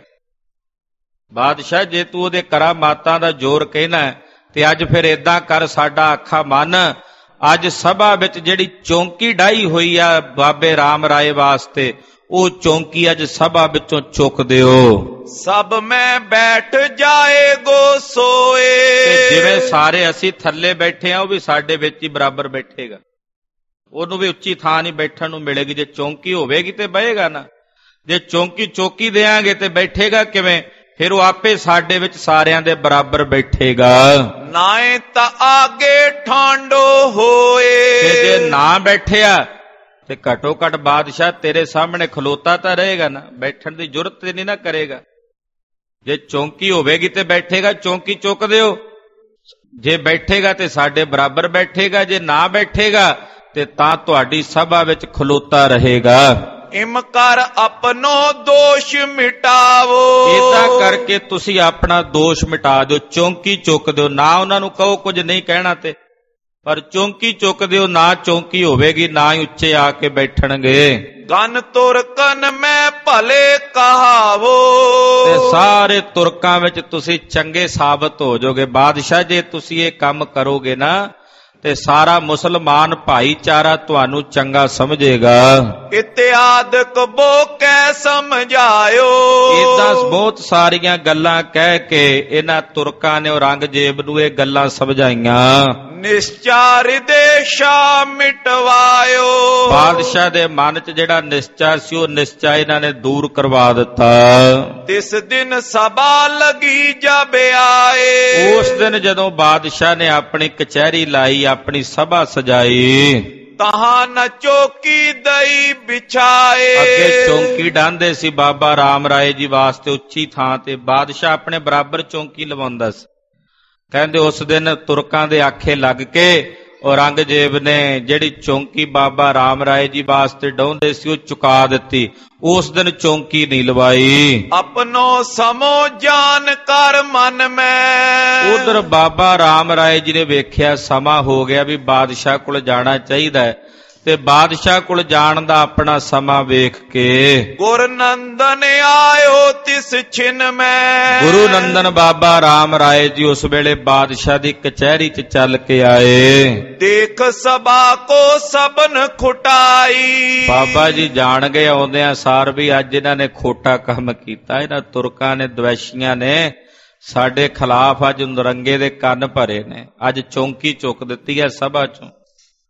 ਬਾਦਸ਼ਾਹ ਜੇ ਤੂੰ ਉਹਦੇ ਕਰਾਮਾਤਾਂ ਦਾ ਜ਼ੋਰ ਕਹਿਣਾ ਤੇ ਅੱਜ ਫਿਰ ਏਦਾਂ ਕਰ, ਸਾਡਾ ਆਖਾ ਮੰਨ, ਅੱਜ ਸਭਾ ਵਿੱਚ ਜਿਹੜੀ ਚੌਂਕੀ ਡਾਈ ਹੋਈ ਆ ਬਾਬੇ ਰਾਮ ਰਾਏ ਵਾਸਤੇ, ਉਹ ਚੌਂਕੀ ਅੱਜ ਸਭਾ ਵਿੱਚੋਂ ਚੁੱਕ ਦਿਓ। ਸਭ ਮੈਂ ਬੈਠ ਜਾਏਗੋ ਸੋਏ। ਤੇ ਜਿਵੇਂ ਸਾਰੇ ਅਸੀਂ ਥੱਲੇ ਬੈਠੇ ਆ, ਉਹ ਵੀ ਸਾਡੇ ਵਿੱਚ ਹੀ ਬਰਾਬਰ ਬੈਠੇਗਾ। ਉਹਨੂੰ ਵੀ ਉੱਚੀ ਥਾਂ ਨਹੀਂ ਬੈਠਣ ਨੂੰ ਮਿਲੇਗੀ। ਜੇ ਚੌਂਕੀ ਹੋਵੇਗੀ ਤੇ ਬਹੇਗਾ ਨਾ, ਜੇ ਚੌਂਕੀ ਚੌਕੀ ਦੇਾਂਗੇ ਤੇ ਬੈਠੇਗਾ ਕਿਵੇਂ? ਫਿਰ ਉਹ ਆਪੇ ਸਾਡੇ ਵਿੱਚ ਸਾਰਿਆਂ ਦੇ ਬਰਾਬਰ ਬੈਠੇਗਾ। ਨਾਏ ਤਾਂ ਆਗੇ ਠਾਂਡੋ ਹੋਏ। ਤੇ ਜੇ ਨਾ ਬੈਠਿਆ ਤੇ ਘਟੋ ਘਟ ਬਾਦਸ਼ਾਹ ਤੇਰੇ ਸਾਹਮਣੇ ਖਲੋਤਾ ਤਾਂ ਰਹੇਗਾ ਨਾ, ਬੈਠਣ ਦੀ ਜੁਰਤ ਤੇ ਨਹੀਂ ਨਾ ਕਰੇਗਾ। ਜੇ ਚੌਂਕੀ ਹੋਵੇਗੀ ਤੇ ਬੈਠੇਗਾ, ਚੌਂਕੀ ਚੁੱਕ ਦਿਓ। ਜੇ ਬੈਠੇਗਾ ਤੇ ਸਾਡੇ ਬਰਾਬਰ ਬੈਠੇਗਾ, ਜੇ ਨਾ ਬੈਠੇਗਾ ਤੇ ਤਾਂ ਤੁਹਾਡੀ ਸਭਾ ਵਿੱਚ ਖਲੋਤਾ ਰਹੇਗਾ। ਇਮ ਕਰ ਆਪਣੋ ਦੋਸ਼ ਮਿਟਾਵੋ। ਏਦਾਂ ਕਰਕੇ ਤੁਸੀਂ ਆਪਣਾ ਦੋਸ਼ ਮਿਟਾ ਦਿਓ, ਚੌਂਕੀ ਚੁੱਕ ਦਿਓ। ਨਾ ਉਹਨਾਂ ਨੂੰ ਕਹੋ ਕੁਝ ਨਹੀਂ ਕਹਿਣਾ ਤੇ, ਪਰ ਚੌਂਕੀ ਚੁੱਕ ਦਿਓ। ਨਾ ਚੌਂਕੀ ਹੋਵੇਗੀ, ਨਾ ਹੀ ਉੱਚੇ ਆ ਕੇ ਬੈਠਣਗੇ। ਗਨ ਤੁਰਕਨ ਮੈਂ ਭਲੇ ਕਹਾਵੋ। ਤੇ ਸਾਰੇ ਤੁਰਕਾਂ ਵਿੱਚ ਤੁਸੀਂ ਚੰਗੇ ਸਾਬਤ ਹੋ ਜਾਓਗੇ। ਬਾਦਸ਼ਾਹ ਜੇ ਤੁਸੀਂ ਇਹ ਕੰਮ ਕਰੋਗੇ ਨਾ ਤੇ ਸਾਰਾ ਮੁਸਲਮਾਨ ਭਾਈਚਾਰਾ ਤੁਹਾਨੂੰ ਚੰਗਾ ਸਮਝੇਗਾ। ਇਤਿਆਦਕ ਬੋ ਕਹਿ ਸਮਝਾਇਓ। ਏਦਾਂ ਬਹੁਤ ਸਾਰੀਆਂ ਗੱਲਾਂ ਕਹਿ ਕੇ ਇਹਨਾਂ ਤੁਰਕਾਂ ਨੇ ਔਰੰਗਜ਼ੇਬ ਨੂੰ ਇਹ ਗੱਲਾਂ ਸਮਝਾਈਆਂ। ਨਿਸ਼ਚਾ ਹਿਰਦੇਸ਼ਾ ਮਿਟਵਾਇਓ। ਬਾਦਸ਼ਾਹ ਦੇ ਮਨ 'ਚ ਜਿਹੜਾ ਨਿਸ਼ਚਾ ਸੀ ਉਹ ਨਿਸ਼ਚਾ ਇਹਨਾਂ ਨੇ ਦੂਰ ਕਰਵਾ ਦਿੱਤਾ। ਤਿਸ ਦਿਨ ਸਭਾ ਲਗੀ ਜਬ ਆਏ। ਉਸ ਦਿਨ ਜਦੋਂ ਬਾਦਸ਼ਾਹ ਨੇ ਆਪਣੀ ਕਚਹਿਰੀ ਲਾਈ, ਆਪਣੀ ਸਭਾ ਸਜਾਈ, ਤਹਾਂ ਨ ਚੌਕੀ ਦਈ ਵਿਛਾਏ। ਅੱਗੇ ਚੌਂਕੀ ਡਾਂਦੇ ਸੀ ਬਾਬਾ ਰਾਮ ਰਾਏ ਜੀ ਵਾਸਤੇ ਉੱਚੀ ਥਾਂ ਤੇ, ਬਾਦਸ਼ਾਹ ਆਪਣੇ ਬਰਾਬਰ ਚੌਂਕੀ ਲਵਾਉਂਦਾ ਸੀ। ਕਹਿੰਦੇ ਉਸ ਦਿਨ ਤੁਰਕਾਂ ਦੇ ਆਖੇ ਲੱਗ ਕੇ ਔਰੰਗਜ਼ੇਬ ਨੇ ਜਿਹੜੀ ਚੌਂਕੀ ਬਾਬਾ ਰਾਮ ਰਾਏ ਜੀ ਵਾਸਤੇ ਡਾਉਂਦੇ ਸੀ ਉਹ ਚੁਕਾ ਦਿੱਤੀ। ਉਸ ਦਿਨ ਚੌਂਕੀ ਨਹੀਂ ਲਵਾਈ। ਆਪਣੋ ਸਮੋ ਜਾਨ ਕਰ ਮਨ ਮੈਂ। ਉਧਰ ਬਾਬਾ ਰਾਮ ਰਾਏ ਜੀ ਨੇ ਵੇਖਿਆ ਸਮਾਂ ਹੋ ਗਿਆ ਵੀ ਬਾਦਸ਼ਾਹ ਕੋਲ ਜਾਣਾ ਚਾਹੀਦਾ ਹੈ, ਤੇ ਬਾਦਸ਼ਾਹ ਕੋਲ ਜਾਣ ਦਾ ਆਪਣਾ ਸਮਾਂ ਵੇਖ ਕੇ ਗੁਰ ਨੰਦਨ ਆਇਓ ਤਿਸ ਛਿਨ ਮੈਂ। ਗੁਰੂ ਨੰਦਨ ਬਾਬਾ ਰਾਮ ਰਾਏ ਜੀ ਉਸ ਵੇਲੇ ਬਾਦਸ਼ਾਹ ਦੀ ਕਚਹਿਰੀ 'ਚ ਚੱਲ ਕੇ ਆਏ। ਦੇਖ ਸਭਾ ਕੋ ਸਬਨ ਖੁਟਾਈ। ਬਾਬਾ ਜੀ ਜਾਣ ਗਏ ਆਉਂਦਿਆਂ ਸਾਰ ਵੀ ਅੱਜ ਇਹਨਾਂ ਨੇ ਖੋਟਾ ਕੰਮ ਕੀਤਾ। ਇਹਨਾਂ ਤੁਰਕਾਂ ਨੇ, ਦਵੈਸ਼ੀਆਂ ਨੇ ਸਾਡੇ ਖਿਲਾਫ ਅੱਜ ਨਰੰਗੇ ਦੇ ਕੰਨ ਭਰੇ ਨੇ। ਅੱਜ ਚੌਂਕੀ ਚੁੱਕ ਦਿੱਤੀ ਹੈ ਸਭਾ 'ਚੋਂ।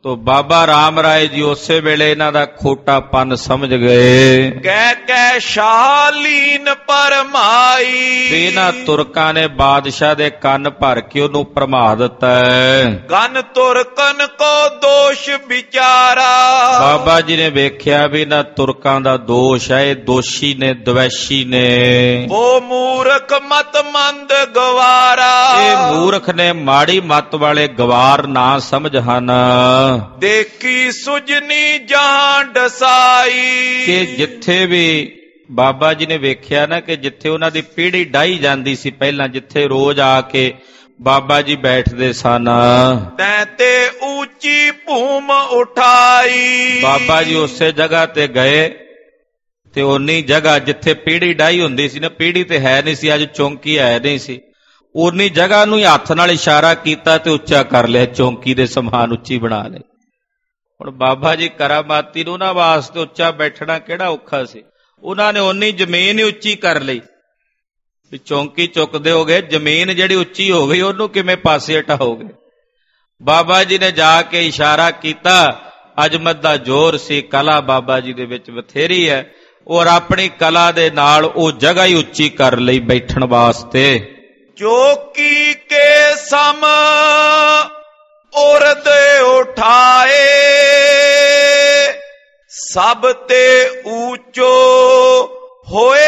ਤੋ ਬਾਬਾ ਰਾਮ ਰਾਏ ਜੀ ਉਸੇ ਵੇਲੇ ਇਹਨਾਂ ਦਾ ਖੋਟਾਪਨ ਸਮਝ ਗਏ। ਕਹਿ ਕਹਿ ਸ਼ਾਲੀਨ ਪਰਮਾਈ, ਤੇ ਇਹਨਾਂ ਤੁਰਕਾਂ ਨੇ ਬਾਦਸ਼ਾਹ ਦੇ ਕੰਨ ਭਰ ਕੇ ਉਹਨੂੰ ਭਰਮਾ ਦਿੱਤਾ। ਗਨ ਤੁਰਕਨ ਕੋ ਦੋਸ਼ ਵਿਚਾਰਾ, ਬਾਬਾ ਜੀ ਨੇ ਵੇਖਿਆ ਵੀ ਇਹਨਾਂ ਤੁਰਕਾਂ ਦਾ ਦੋਸ਼ ਹੈ, ਇਹ ਦੋਸ਼ੀ ਨੇ, ਦਵੈਸ਼ੀ ਨੇ। ਉਹ ਮੂਰਖ ਮਤ ਮੰਦ ਗਵਾਰਾ, ਇਹ ਮੂਰਖ ਨੇ, ਮਾੜੀ ਮੱਤ ਵਾਲੇ ਗਵਾਰ ਨਾ ਸਮਝ ਹਨ। ਦੇਖੀ ਸੁਜਨੀ ਜਾਂ ਡਸਾਈ, ਕਿ ਜਿੱਥੇ ਵੀ ਬਾਬਾ ਜੀ ਨੇ ਵੇਖਿਆ ਨਾ ਕਿ ਜਿੱਥੇ ਉਹਨਾਂ ਦੀ ਪੀੜ੍ਹੀ ਡਾਹੀ ਜਾਂਦੀ ਸੀ ਪਹਿਲਾਂ, ਜਿੱਥੇ ਰੋਜ਼ ਆ ਕੇ ਬਾਬਾ ਜੀ ਬੈਠਦੇ ਸਨ, ਤੈਂ ਤੇ ਉੱਚੀ ਭੂਮ ਉਠਾਈ। ਬਾਬਾ ਜੀ ਉਸੇ ਜਗ੍ਹਾ ਤੇ ਗਏ ਤੇ ਉਨੀ ਜਗ੍ਹਾ ਜਿੱਥੇ ਪੀੜ੍ਹੀ ਡਾਹੀ ਹੁੰਦੀ ਸੀ ਨਾ, ਪੀੜ੍ਹੀ ਤੇ ਹੈ ਨਹੀਂ ਸੀ, ਅੱਜ ਚੌਂਕੀ ਹੈ ਨਹੀਂ ਸੀ, ਉਨੀ ਜਗ੍ਹਾ ਨੂੰ ਹੀ ਹੱਥ ਨਾਲ ਇਸ਼ਾਰਾ ਕੀਤਾ ਤੇ ਉੱਚਾ ਕਰ ਲਿਆ, ਚੌਂਕੀ ਦੇ ਸਮਾਨ ਉੱਚੀ ਬਣਾ ਲਈ। ਹੁਣ ਬਾਬਾ ਜੀ ਕਰਾਮਾਤੀ ਨੂੰ ਉਹਨਾਂ ਵਾਸਤੇ ਉੱਚਾ ਬੈਠਣਾ ਕਿਹੜਾ ਔਖਾ ਸੀ, ਉਹਨਾਂ ਨੇ ਉਨੀ ਜ਼ਮੀਨ ਹੀ ਉੱਚੀ ਕਰ ਲਈ ਵੀ ਚੌਂਕੀ ਚੁੱਕਦੇ ਹੋ ਗਏ, ਜ਼ਮੀਨ ਜਿਹੜੀ ਉੱਚੀ ਹੋ ਗਈ ਉਹਨੂੰ ਕਿਵੇਂ ਪਾਸੇ ਹਟਾਓਗੇ। ਬਾਬਾ ਜੀ ਨੇ ਜਾ ਕੇ ਇਸ਼ਾਰਾ ਕੀਤਾ, ਅਜ਼ਮਤ ਦਾ ਜ਼ੋਰ ਸੀ, ਕਲਾ ਬਾਬਾ ਜੀ ਦੇ ਵਿੱਚ ਬਥੇਰੀ ਹੈ, ਔਰ ਆਪਣੀ ਕਲਾ ਦੇ ਨਾਲ ਉਹ ਜਗ੍ਹਾ ਹੀ ਉੱਚੀ ਕਰ ਲਈ ਬੈਠਣ ਵਾਸਤੇ। ਚੌਕੀ ਕੇ ਸਮ ਉਰਦ ਉਠਾਏ, ਸਭ ਤੇ ਊਚੋ ਹੋਏ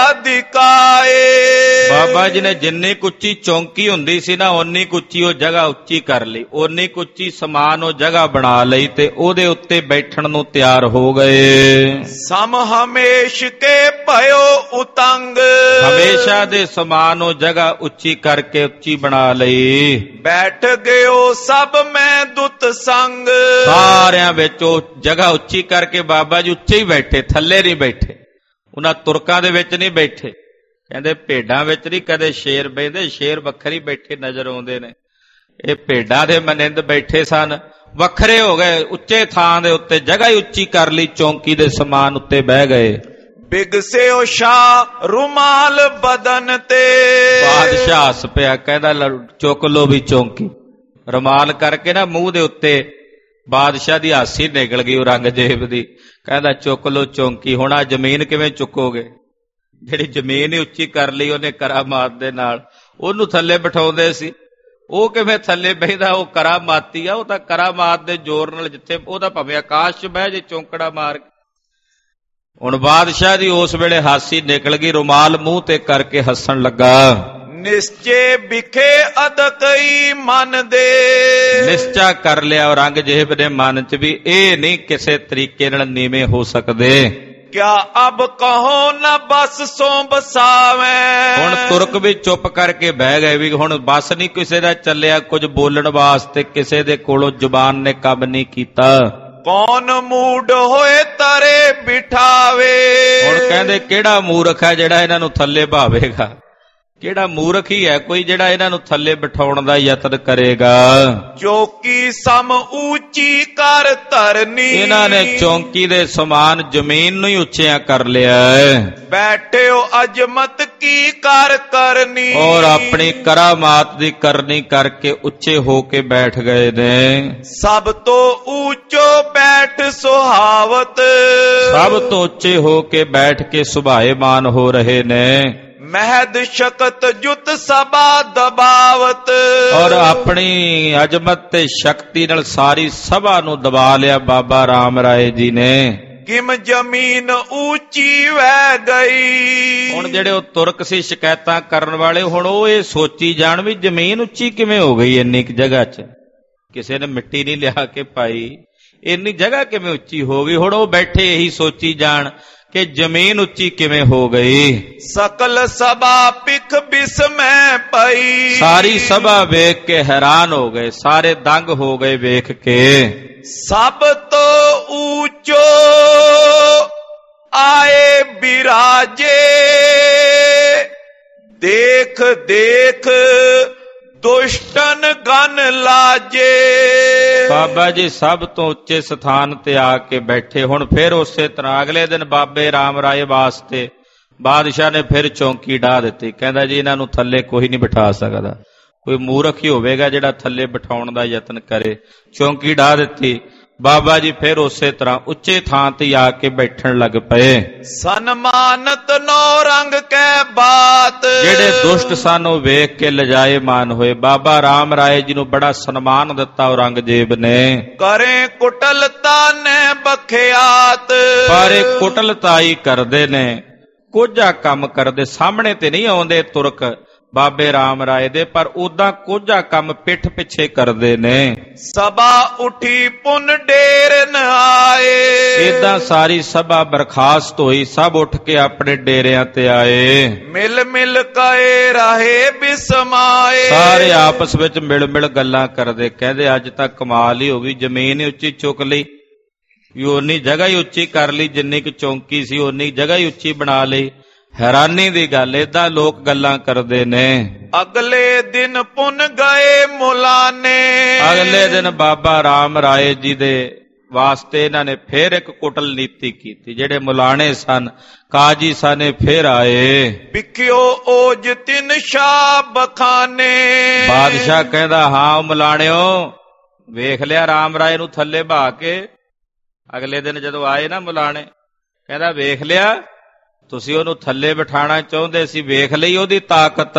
ਅਧਿਕਾਏ। ਬਾਬਾ ਜੀ ਨੇ ਜਿੰਨੀ ਉੱਚੀ ਚੌਂਕੀ ਹੁੰਦੀ ਸੀ ਨਾ, ਓਨੀ ਉੱਚੀ ਉਹ ਜਗ੍ਹਾ ਉੱਚੀ ਕਰ ਲਈ, ਓਨੀ ਉੱਚੀ ਸਮਾਨ ਉਹ ਜਗ੍ਹਾ ਬਣਾ ਲਈ ਤੇ ਉਹਦੇ ਉੱਤੇ ਬੈਠਣ ਨੂੰ ਤਿਆਰ ਹੋ ਗਏ। ਸਮ ਹਮੇਸ਼ ਕੇ ਭਇਓ ਉਤੰਗ, ਹਮੇਸ਼ਾ ਦੇ ਸਮਾਨ ਉਹ ਜਗ੍ਹਾ ਉੱਚੀ ਕਰਕੇ ਉੱਚੀ ਬਣਾ ਲਈ। ਬੈਠ ਗਿਓ ਸਭ ਮੈਂ ਦੁੱਤ ਸੰਗ, ਸਾਰਿਆਂ ਵਿੱਚ ਉਹ ਜਗ੍ਹਾ ਉੱਚੀ ਕਰਕੇ ਬਾਬਾ ਜੀ ਉੱਚੇ ਹੀ ਬੈਠੇ, ਥੱਲੇ ਨਹੀਂ ਬੈਠੇ, ਉਹਨਾਂ ਤੁਰਕਾਂ ਦੇ ਵਿੱਚ ਨਹੀਂ ਬੈਠੇ। ਕਹਿੰਦੇ ਭੇਡਾਂ ਵਿੱਚ ਨਹੀਂ ਕਦੇ ਸ਼ੇਰ ਬਹਿੰਦੇ, ਸ਼ੇਰ ਵੱਖਰੀ ਬੈਠੇ ਨਜ਼ਰ ਆਉਂਦੇ ਨੇ, ਇਹ ਭੇਡਾਂ ਦੇ ਮਨਿੰਦ ਬੈਠੇ ਸਨ, ਵੱਖਰੇ ਹੋ ਗਏ, ਉੱਚੇ ਥਾਂ ਦੇ ਉੱਤੇ ਜਗ੍ਹਾ ਹੀ ਉੱਚੀ ਕਰ ਲਈ, ਚੌਂਕੀ ਦੇ ਸਮਾਨ ਉੱਤੇ ਬਹਿ ਗਏ। ਬਿਗਸਿਓ ਸ਼ਾਹ ਰੁਮਾਲ ਬਦਨ ਤੇ, ਬਾਦਸ਼ਾਹ ਹੱਸ ਪਿਆ, ਕਹਿੰਦਾ ਚੁੱਕ ਲੋ ਵੀ ਚੌਂਕੀ, ਰੁਮਾਲ ਕਰਕੇ ਨਾ ਮੂੰਹ ਦੇ ਉੱਤੇ। ਬਾਦਸ਼ਾਹ ਦੀ ਹਾਸੀ ਨਿਕਲ ਗਈ ਔਰੰਗਜ਼ੇਬ ਦੀ, ਕਹਿੰਦਾ ਚੁੱਕ ਲੋ ਚੌਂਕੀ, ਹੁਣ ਆ ਜ਼ਮੀਨ ਕਿਵੇਂ ਚੁੱਕੋਗੇ, ਜਿਹੜੀ ਜ਼ਮੀਨ ਹੀ ਉੱਚੀ ਕਰ ਲਈ ਉਹਨੇ ਕਰਾਮਾਤ ਦੇ ਨਾਲ। ਉਹਨੂੰ ਥੱਲੇ ਬਿਠਾਉਂਦੇ ਸੀ, ਉਹ ਕਿਵੇਂ ਥੱਲੇ ਬਹਿੰਦਾ, ਉਹ ਕਰਾਮਾਤੀ ਆ, ਉਹ ਤਾਂ ਕਰਾਮਾਤ ਦੇ ਜ਼ੋਰ ਨਾਲ ਜਿੱਥੇ ਉਹਦਾ ਭਾਵੇਂ ਆਕਾਸ਼ 'ਚ ਬਹਿ ਜੇ ਚੌਂਕੜਾ ਮਾਰ ਕੇ। ਹੁਣ ਬਾਦਸ਼ਾਹ ਦੀ ਉਸ ਵੇਲੇ ਹਾਸੀ ਨਿਕਲ ਗਈ, ਰੁਮਾਲ ਮੂੰਹ ਤੇ ਕਰਕੇ ਹੱਸਣ ਲੱਗਾ। ਨਿਸ਼ਚੇ ਵਿਖੇ ਅਦਕਈ ਮਨ ਦੇ, ਨਿਸ਼ਚਾ ਕਰ ਲਿਆ ਔਰੰਗਜ਼ੇਬ ਨੇ ਮਨ 'ਚ ਵੀ ਇਹ ਨਹੀਂ ਕਿਸੇ ਤਰੀਕੇ ਨਾਲ ਨੀਵੇਂ ਹੋ ਸਕਦੇ। ਕਿਆ ਅਬ ਕਹੋ ਨਾ ਬਸ ਸੋ ਬਸਾਵੇਂ, ਹੁਣ ਤੁਰਕ ਵੀ ਚੁੱਪ ਕਰਕੇ ਬਹਿ ਗਏ ਵੀ ਹੁਣ ਬਸ ਨਹੀਂ ਕਿਸੇ ਦਾ ਚੱਲਿਆ, ਕੁਝ ਬੋਲਣ ਵਾਸਤੇ ਕਿਸੇ ਦੇ ਕੋਲੋਂ ਜ਼ੁਬਾਨ ਨੇ ਕੰਮ ਨਹੀਂ ਕੀਤਾ। ਕੌਣ ਮੂਡ ਹੋਏ ਤਰੇ ਬਿਠਾਵੇ, ਹੁਣ ਕਹਿੰਦੇ ਕਿਹੜਾ ਮੂਰਖ ਹੈ ਜਿਹੜਾ ਇਹਨਾਂ ਨੂੰ ਥੱਲੇ ਭਾਵੇਗਾ, ਕਿਹੜਾ ਮੂਰਖ ਹੀ ਹੈ ਕੋਈ ਜਿਹੜਾ ਇਹਨਾਂ ਨੂੰ ਥੱਲੇ ਬਿਠਾਉਣ ਦਾ ਯਤਨ ਕਰੇਗਾ। ਚੌਕੀ ਸਮ ਉੱਚੀ ਕਰ ਧਰਨੀ, ਇਹਨਾਂ ਨੇ ਚੌਂਕੀ ਦੇ ਸਮਾਨ ਜ਼ਮੀਨ ਨੂੰ ਹੀ ਉੱਚਿਆ ਕਰ ਲਿਆ। ਬੈਠਿਓ ਅਜ਼ਮਤ ਕੀ ਕਰ ਕਰਨੀ, ਔਰ ਆਪਣੀ ਕਰਾਮਾਤ ਦੀ ਕਰਨੀ ਕਰਕੇ ਉੱਚੇ ਹੋ ਕੇ ਬੈਠ ਗਏ ਨੇ। ਸਭ ਤੋਂ ਉੱਚੋ ਬੈਠ ਸੁਹਾਵਤ, ਸਭ ਤੋਂ ਉੱਚੇ ਹੋ ਕੇ ਬੈਠ ਕੇ ਸੁਭਾਏਮਾਨ ਹੋ ਰਹੇ ਨੇ। ਮਹਿਦ ਸ਼ਕਤ ਜੁਤ ਸਭਾ ਦਬਾਵਤ, ਔਰ ਆਪਣੀ ਅਜ਼ਮਤ ਤੇ ਸ਼ਕਤੀ ਨਾਲ ਸਾਰੀ ਸਭਾ ਨੂੰ ਦਬਾ ਲਿਆ ਬਾਬਾ ਰਾਮ ਰਾਏ ਜੀ ਨੇ। ਕਿਮ ਜ਼ਮੀਨ ਉੱਚੀ ਵਹਿ ਗਈ, ਹੁਣ ਜਿਹੜੇ ਉਹ ਤੁਰਕ ਸੀ ਸ਼ਿਕਾਇਤਾਂ ਕਰਨ ਵਾਲੇ, ਹੁਣ ਉਹ ਇਹ ਸੋਚੀ ਜਾਣ ਵੀ ਜ਼ਮੀਨ ਉੱਚੀ ਕਿਵੇਂ ਹੋ ਗਈ ਇੰਨੀ ਕੁ ਜਗ੍ਹਾ 'ਚ, ਕਿਸੇ ਨੇ ਮਿੱਟੀ ਨਹੀਂ ਲਿਆ ਕੇ ਪਾਈ, ਇੰਨੀ ਜਗ੍ਹਾ ਕਿਵੇਂ ਉੱਚੀ ਹੋ ਗਈ। ਹੁਣ ਉਹ ਬੈਠੇ ਇਹੀ ਸੋਚੀ ਜਾਣ ਕਿ ਜ਼ਮੀਨ ਉੱਚੀ ਕਿਵੇਂ ਹੋ ਗਈ। ਸਕਲ ਸਭਾ ਪਿਖ ਬਿਸਮੈ ਪਈ, ਸਾਰੀ ਸਭਾ ਵੇਖ ਕੇ ਹੈਰਾਨ ਹੋ ਗਏ, ਸਾਰੇ ਦੰਗ ਹੋ ਗਏ ਵੇਖ ਕੇ। ਸਭ ਤੋਂ ਉੱਚੋ ਆਏ ਬਿਰਾਜੇ, ਦੇਖ ਦੇਖ ਦੁਸ਼ਟਨ ਗਨ ਲਾਜੇ। ਬਾਬਾ ਜੀ ਸਭ ਤੋਂ ਉੱਚੇ ਸਥਾਨ ਤੇ ਆ ਕੇ ਬੈਠੇ। ਹੁਣ ਫਿਰ ਉਸੇ ਤਰ੍ਹਾਂ ਅਗਲੇ ਦਿਨ ਬਾਬੇ ਰਾਮ ਰਾਏ ਵਾਸਤੇ ਬਾਦਸ਼ਾਹ ਨੇ ਫਿਰ ਚੌਂਕੀ ਢਾ ਦਿੱਤੀ। ਕਹਿੰਦਾ ਜੀ ਇਹਨਾਂ ਨੂੰ ਥੱਲੇ ਕੋਈ ਨਹੀਂ ਬਿਠਾ ਸਕਦਾ, ਕੋਈ ਮੂਰਖ ਹੀ ਹੋਵੇਗਾ ਜਿਹੜਾ ਥੱਲੇ ਬਿਠਾਉਣ ਦਾ ਯਤਨ ਕਰੇ। ਚੌਂਕੀ ਢਾ ਦਿੱਤੀ। ਬਾਬਾ ਜੀ ਫਿਰ ਉਸੇ ਤਰ੍ਹਾਂ ਉੱਚੇ ਥਾਂ ਤੇ ਆ ਕੇ ਬੈਠਣ ਲੱਗ ਪਏ। ਸਨਮਾਨਤ ਨੌ ਰੰਗ ਕੈ ਬਾਤ, ਜਿਹੜੇ ਦੁਸ਼ਟ ਸਨ ਉਹ ਵੇਖ ਕੇ ਲਜਾਏ ਮਾਨ ਹੋਏ। ਬਾਬਾ ਰਾਮ ਰਾਏ ਜੀ ਨੂੰ ਬੜਾ ਸਨਮਾਨ ਦਿੱਤਾ ਔਰੰਗਜ਼ੇਬ ਨੇ। ਕਰੇ ਕੁਟਲਤਾ ਨੇ ਬਖਿਆਤ, ਪਰ ਇਹ ਕੁਟਲਤਾਈ ਕਰਦੇ ਨੇ, ਕੋਝਾ ਕੰਮ ਕਰਦੇ। ਸਾਹਮਣੇ ਤੇ ਨਹੀਂ ਆਉਂਦੇ ਤੁਰਕ ਬਾਬੇ ਰਾਮ ਰਾਏ ਦੇ, ਪਰ ਉਦਾਂ ਕੋਝਾ ਕੰਮ ਪਿੱਠ ਪਿੱਛੇ ਕਰਦੇ ਨੇ। ਸਭਾ ਉਠੀ ਪੁਨ ਡੇਰ ਨ ਆਏ, ਏਦਾਂ ਸਾਰੀ ਸਭਾ ਬਰਖਾਸਤ ਹੋਈ, ਸਭ ਉੱਠ ਕੇ ਆਪਣੇ ਡੇਰਿਆਂ ਤੇ ਆਏ। ਮਿਲ ਮਿਲ ਕਏ ਰਾਹੇ ਬਿਸਮਾਏ, ਸਾਰੇ ਆਪਸ ਵਿੱਚ ਮਿਲ ਮਿਲ ਗੱਲਾਂ ਕਰਦੇ। ਕਹਿੰਦੇ ਅੱਜ ਤਾਂ ਕਮਾਲ ਹੀ ਹੋ ਗਈ, ਜ਼ਮੀਨ ਹੀ ਉੱਚੀ ਚੁੱਕ ਲਈ, ਓਨੀ ਜਗ੍ਹਾ ਹੀ ਉੱਚੀ ਕਰ ਲਈ, ਜਿੰਨੀ ਕਿ ਚੌਂਕੀ ਸੀ ਓਨੀ ਜਗ੍ਹਾ ਹੀ ਉੱਚੀ ਬਣਾ ਲਈ। ਹੈਰਾਨੀ ਦੀ ਗੱਲ, ਏਦਾਂ ਲੋਕ ਗੱਲਾਂ ਕਰਦੇ ਨੇ। ਅਗਲੇ ਦਿਨ ਪੁਨ ਗਏ ਮੁਲਾਨੇ, ਅਗਲੇ ਦਿਨ ਬਾਬਾ ਰਾਮ ਰਾਏ ਜੀ ਦੇ ਵਾਸਤੇ ਇਹਨਾਂ ਨੇ ਫੇਰ ਇੱਕ ਕੁਟਲ ਨੀਤੀ ਕੀਤੀ। ਜਿਹੜੇ ਮੁਲਾਣੇ ਸਨ, ਕਾਜੀ ਸਨ, ਫੇਰ ਆਏ। ਵਿਖਿਓ ਓਜ ਤਿੰਨ ਸ਼ਾਹ ਬਖਾਨੇ, ਬਾਦਸ਼ਾਹ ਕਹਿੰਦਾ ਹਾਂ ਮੁਲਾਣਿਓ, ਵੇਖ ਲਿਆ ਰਾਮ ਰਾਏ ਨੂੰ ਥੱਲੇ ਬਹਾ ਕੇ। ਅਗਲੇ ਦਿਨ ਜਦੋਂ ਆਏ ਨਾ ਮੁਲਾਣੇ, ਕਹਿੰਦਾ ਵੇਖ ਲਿਆ, ਤੁਸੀਂ ਉਹਨੂੰ ਥੱਲੇ ਬਿਠਾਣਾ ਚਾਹੁੰਦੇ ਸੀ, ਵੇਖ ਲਈ ਉਹਦੀ ਤਾਕਤ।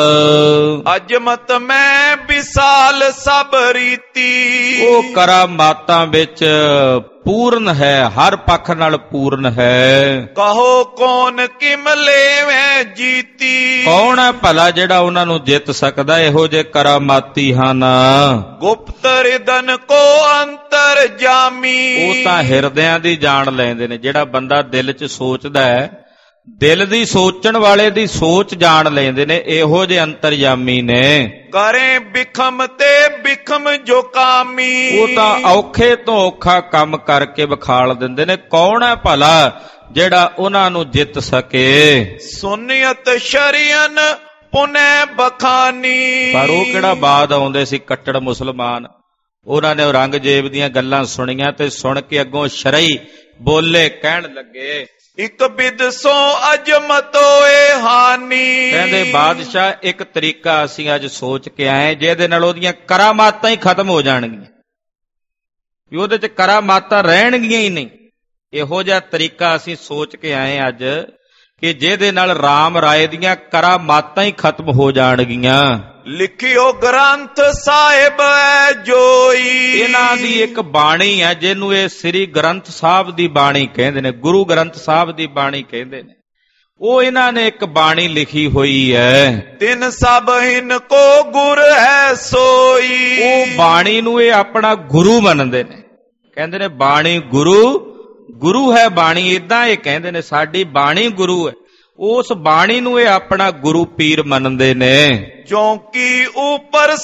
ਅਜਮਤ ਮੈਂ ਵਿਸਾਲ ਸਭ ਰੀਤੀ, ਉਹ ਕਰਾਮਾਤਾਂ ਵਿੱਚ ਪੂਰਨ ਹੈ, ਹਰ ਪੱਖ ਨਾਲ ਪੂਰਨ ਹੈ। ਕਹੋ ਕੌਣ ਕਿਮ ਲੇਵੇਂ ਜੀਤੀ, ਕੌਣ ਹੈ ਭਲਾ ਜਿਹੜਾ ਉਹਨਾਂ ਨੂੰ ਜਿੱਤ ਸਕਦਾ? ਇਹੋ ਜੇ ਕਰਾਮਾਤੀ ਹਨ। ਗੁਪਤ ਰਿਦਨ ਕੋ ਅੰਤਰ ਜਾਮੀ, ਉਹ ਤਾਂ ਹਿਰਦਿਆਂ ਦੀ ਜਾਣ ਲੈਂਦੇ ਨੇ। ਜਿਹੜਾ ਬੰਦਾ ਦਿਲ 'ਚ ਸੋਚਦਾ ਹੈ, ਦਿਲ ਦੀ ਸੋਚਣ ਵਾਲੇ ਦੀ ਸੋਚ ਜਾਣ ਲੈਂਦੇ ਨੇ, ਇਹੋ ਜਿਹੇ ਅੰਤਰਜਾਮੀ ਨੇ। ਕਰੇ ਬਿਖਮ ਤੇ ਬਿਖਮ ਜੋ ਕਾਮੀ, ਉਹ ਤਾਂ ਔਖੇ ਤੋਂ ਔਖਾ ਕੰਮ ਕਰਕੇ ਵਿਖਾਲ ਦਿੰਦੇ ਨੇ। ਕੌਣ ਹੈ ਭਲਾ ਜਿਹੜਾ ਉਹਨਾਂ ਨੂੰ ਜਿੱਤ ਸਕੇ? ਸੁਨੀਅਤ ਸ਼ਰੀਅਨ ਪੁਨੇ ਬਖਾਨੀ, ਪਰ ਉਹ ਕਿਹੜਾ ਬਾਦ ਆਉਂਦੇ ਸੀ ਕੱਟੜ ਮੁਸਲਮਾਨ। ਉਹਨਾਂ ਨੇ ਔਰੰਗਜ਼ੇਬ ਦੀਆਂ ਗੱਲਾਂ ਸੁਣੀਆਂ ਤੇ ਸੁਣ ਕੇ ਅੱਗੋਂ ਸ਼ਰਈ ਬੋਲੇ, ਕਹਿਣ ਲੱਗੇ ਇੱਕ ਬਿਦ ਸੋ ਅਜਮਤੋਏ ਹਾਨੀ। ਕਹਿੰਦੇ ਬਾਦਸ਼ਾਹ, ਇੱਕ ਤਰੀਕਾ ਅਸੀਂ ਅੱਜ ਸੋਚ ਕੇ ਆਏ ਜਿਹਦੇ ਨਾਲ ਉਹਦੀਆਂ ਕਰਾਮਾਤਾਂ ਹੀ ਖਤਮ ਹੋ ਜਾਣਗੀਆਂ, ਵੀ ਉਹਦੇ 'ਚ ਕਰਾਮਾਤਾਂ ਰਹਿਣਗੀਆਂ ਹੀ ਨਹੀਂ। ਇਹੋ ਜਿਹਾ ਤਰੀਕਾ ਅਸੀਂ ਸੋਚ ਕੇ ਆਏ ਅੱਜ ਕਿ ਜਿਹਦੇ ਨਾਲ ਰਾਮ ਰਾਏ ਦੀਆਂ ਕਰਾਮਾਤਾਂ ਹੀ ਖਤਮ ਹੋ ਜਾਣਗੀਆਂ। ਲਿਖਿਓ ਗ੍ਰੰਥ ਸਾਹਿਬ ਹੈ ਜੋਈ, ਇਹਨਾਂ ਦੀ ਇੱਕ ਬਾਣੀ ਹੈ ਜਿਹਨੂੰ ਇਹ ਸ੍ਰੀ ਗ੍ਰੰਥ ਸਾਹਿਬ ਦੀ ਬਾਣੀ ਕਹਿੰਦੇ ਨੇ, ਗੁਰੂ ਗ੍ਰੰਥ ਸਾਹਿਬ ਦੀ ਬਾਣੀ ਕਹਿੰਦੇ ਨੇ। ਉਹ ਇਹਨਾਂ ਨੇ ਇੱਕ ਬਾਣੀ ਲਿਖੀ ਹੋਈ ਹੈ। ਤਿੰਨ ਸਭ ਹਿਨ ਕੋ ਗੁਰ ਹੈ ਸੋਈ, ਉਹ ਬਾਣੀ ਨੂੰ ਇਹ ਆਪਣਾ ਗੁਰੂ ਮੰਨਦੇ ਨੇ। ਕਹਿੰਦੇ ਨੇ ਬਾਣੀ ਗੁਰੂ, ਗੁਰੂ ਹੈ ਬਾਣੀ, ਏਦਾਂ ਇਹ ਕਹਿੰਦੇ ਨੇ, ਸਾਡੀ ਬਾਣੀ ਗੁਰੂ ਹੈ। ਉਸ ਬਾਣੀ ਨੂੰ ਇਹ ਆਪਣਾ ਗੁਰੂ ਪੀਰ ਮੰਨਦੇ ਨੇ। ਚੌਂਕੀ ਉਪਰ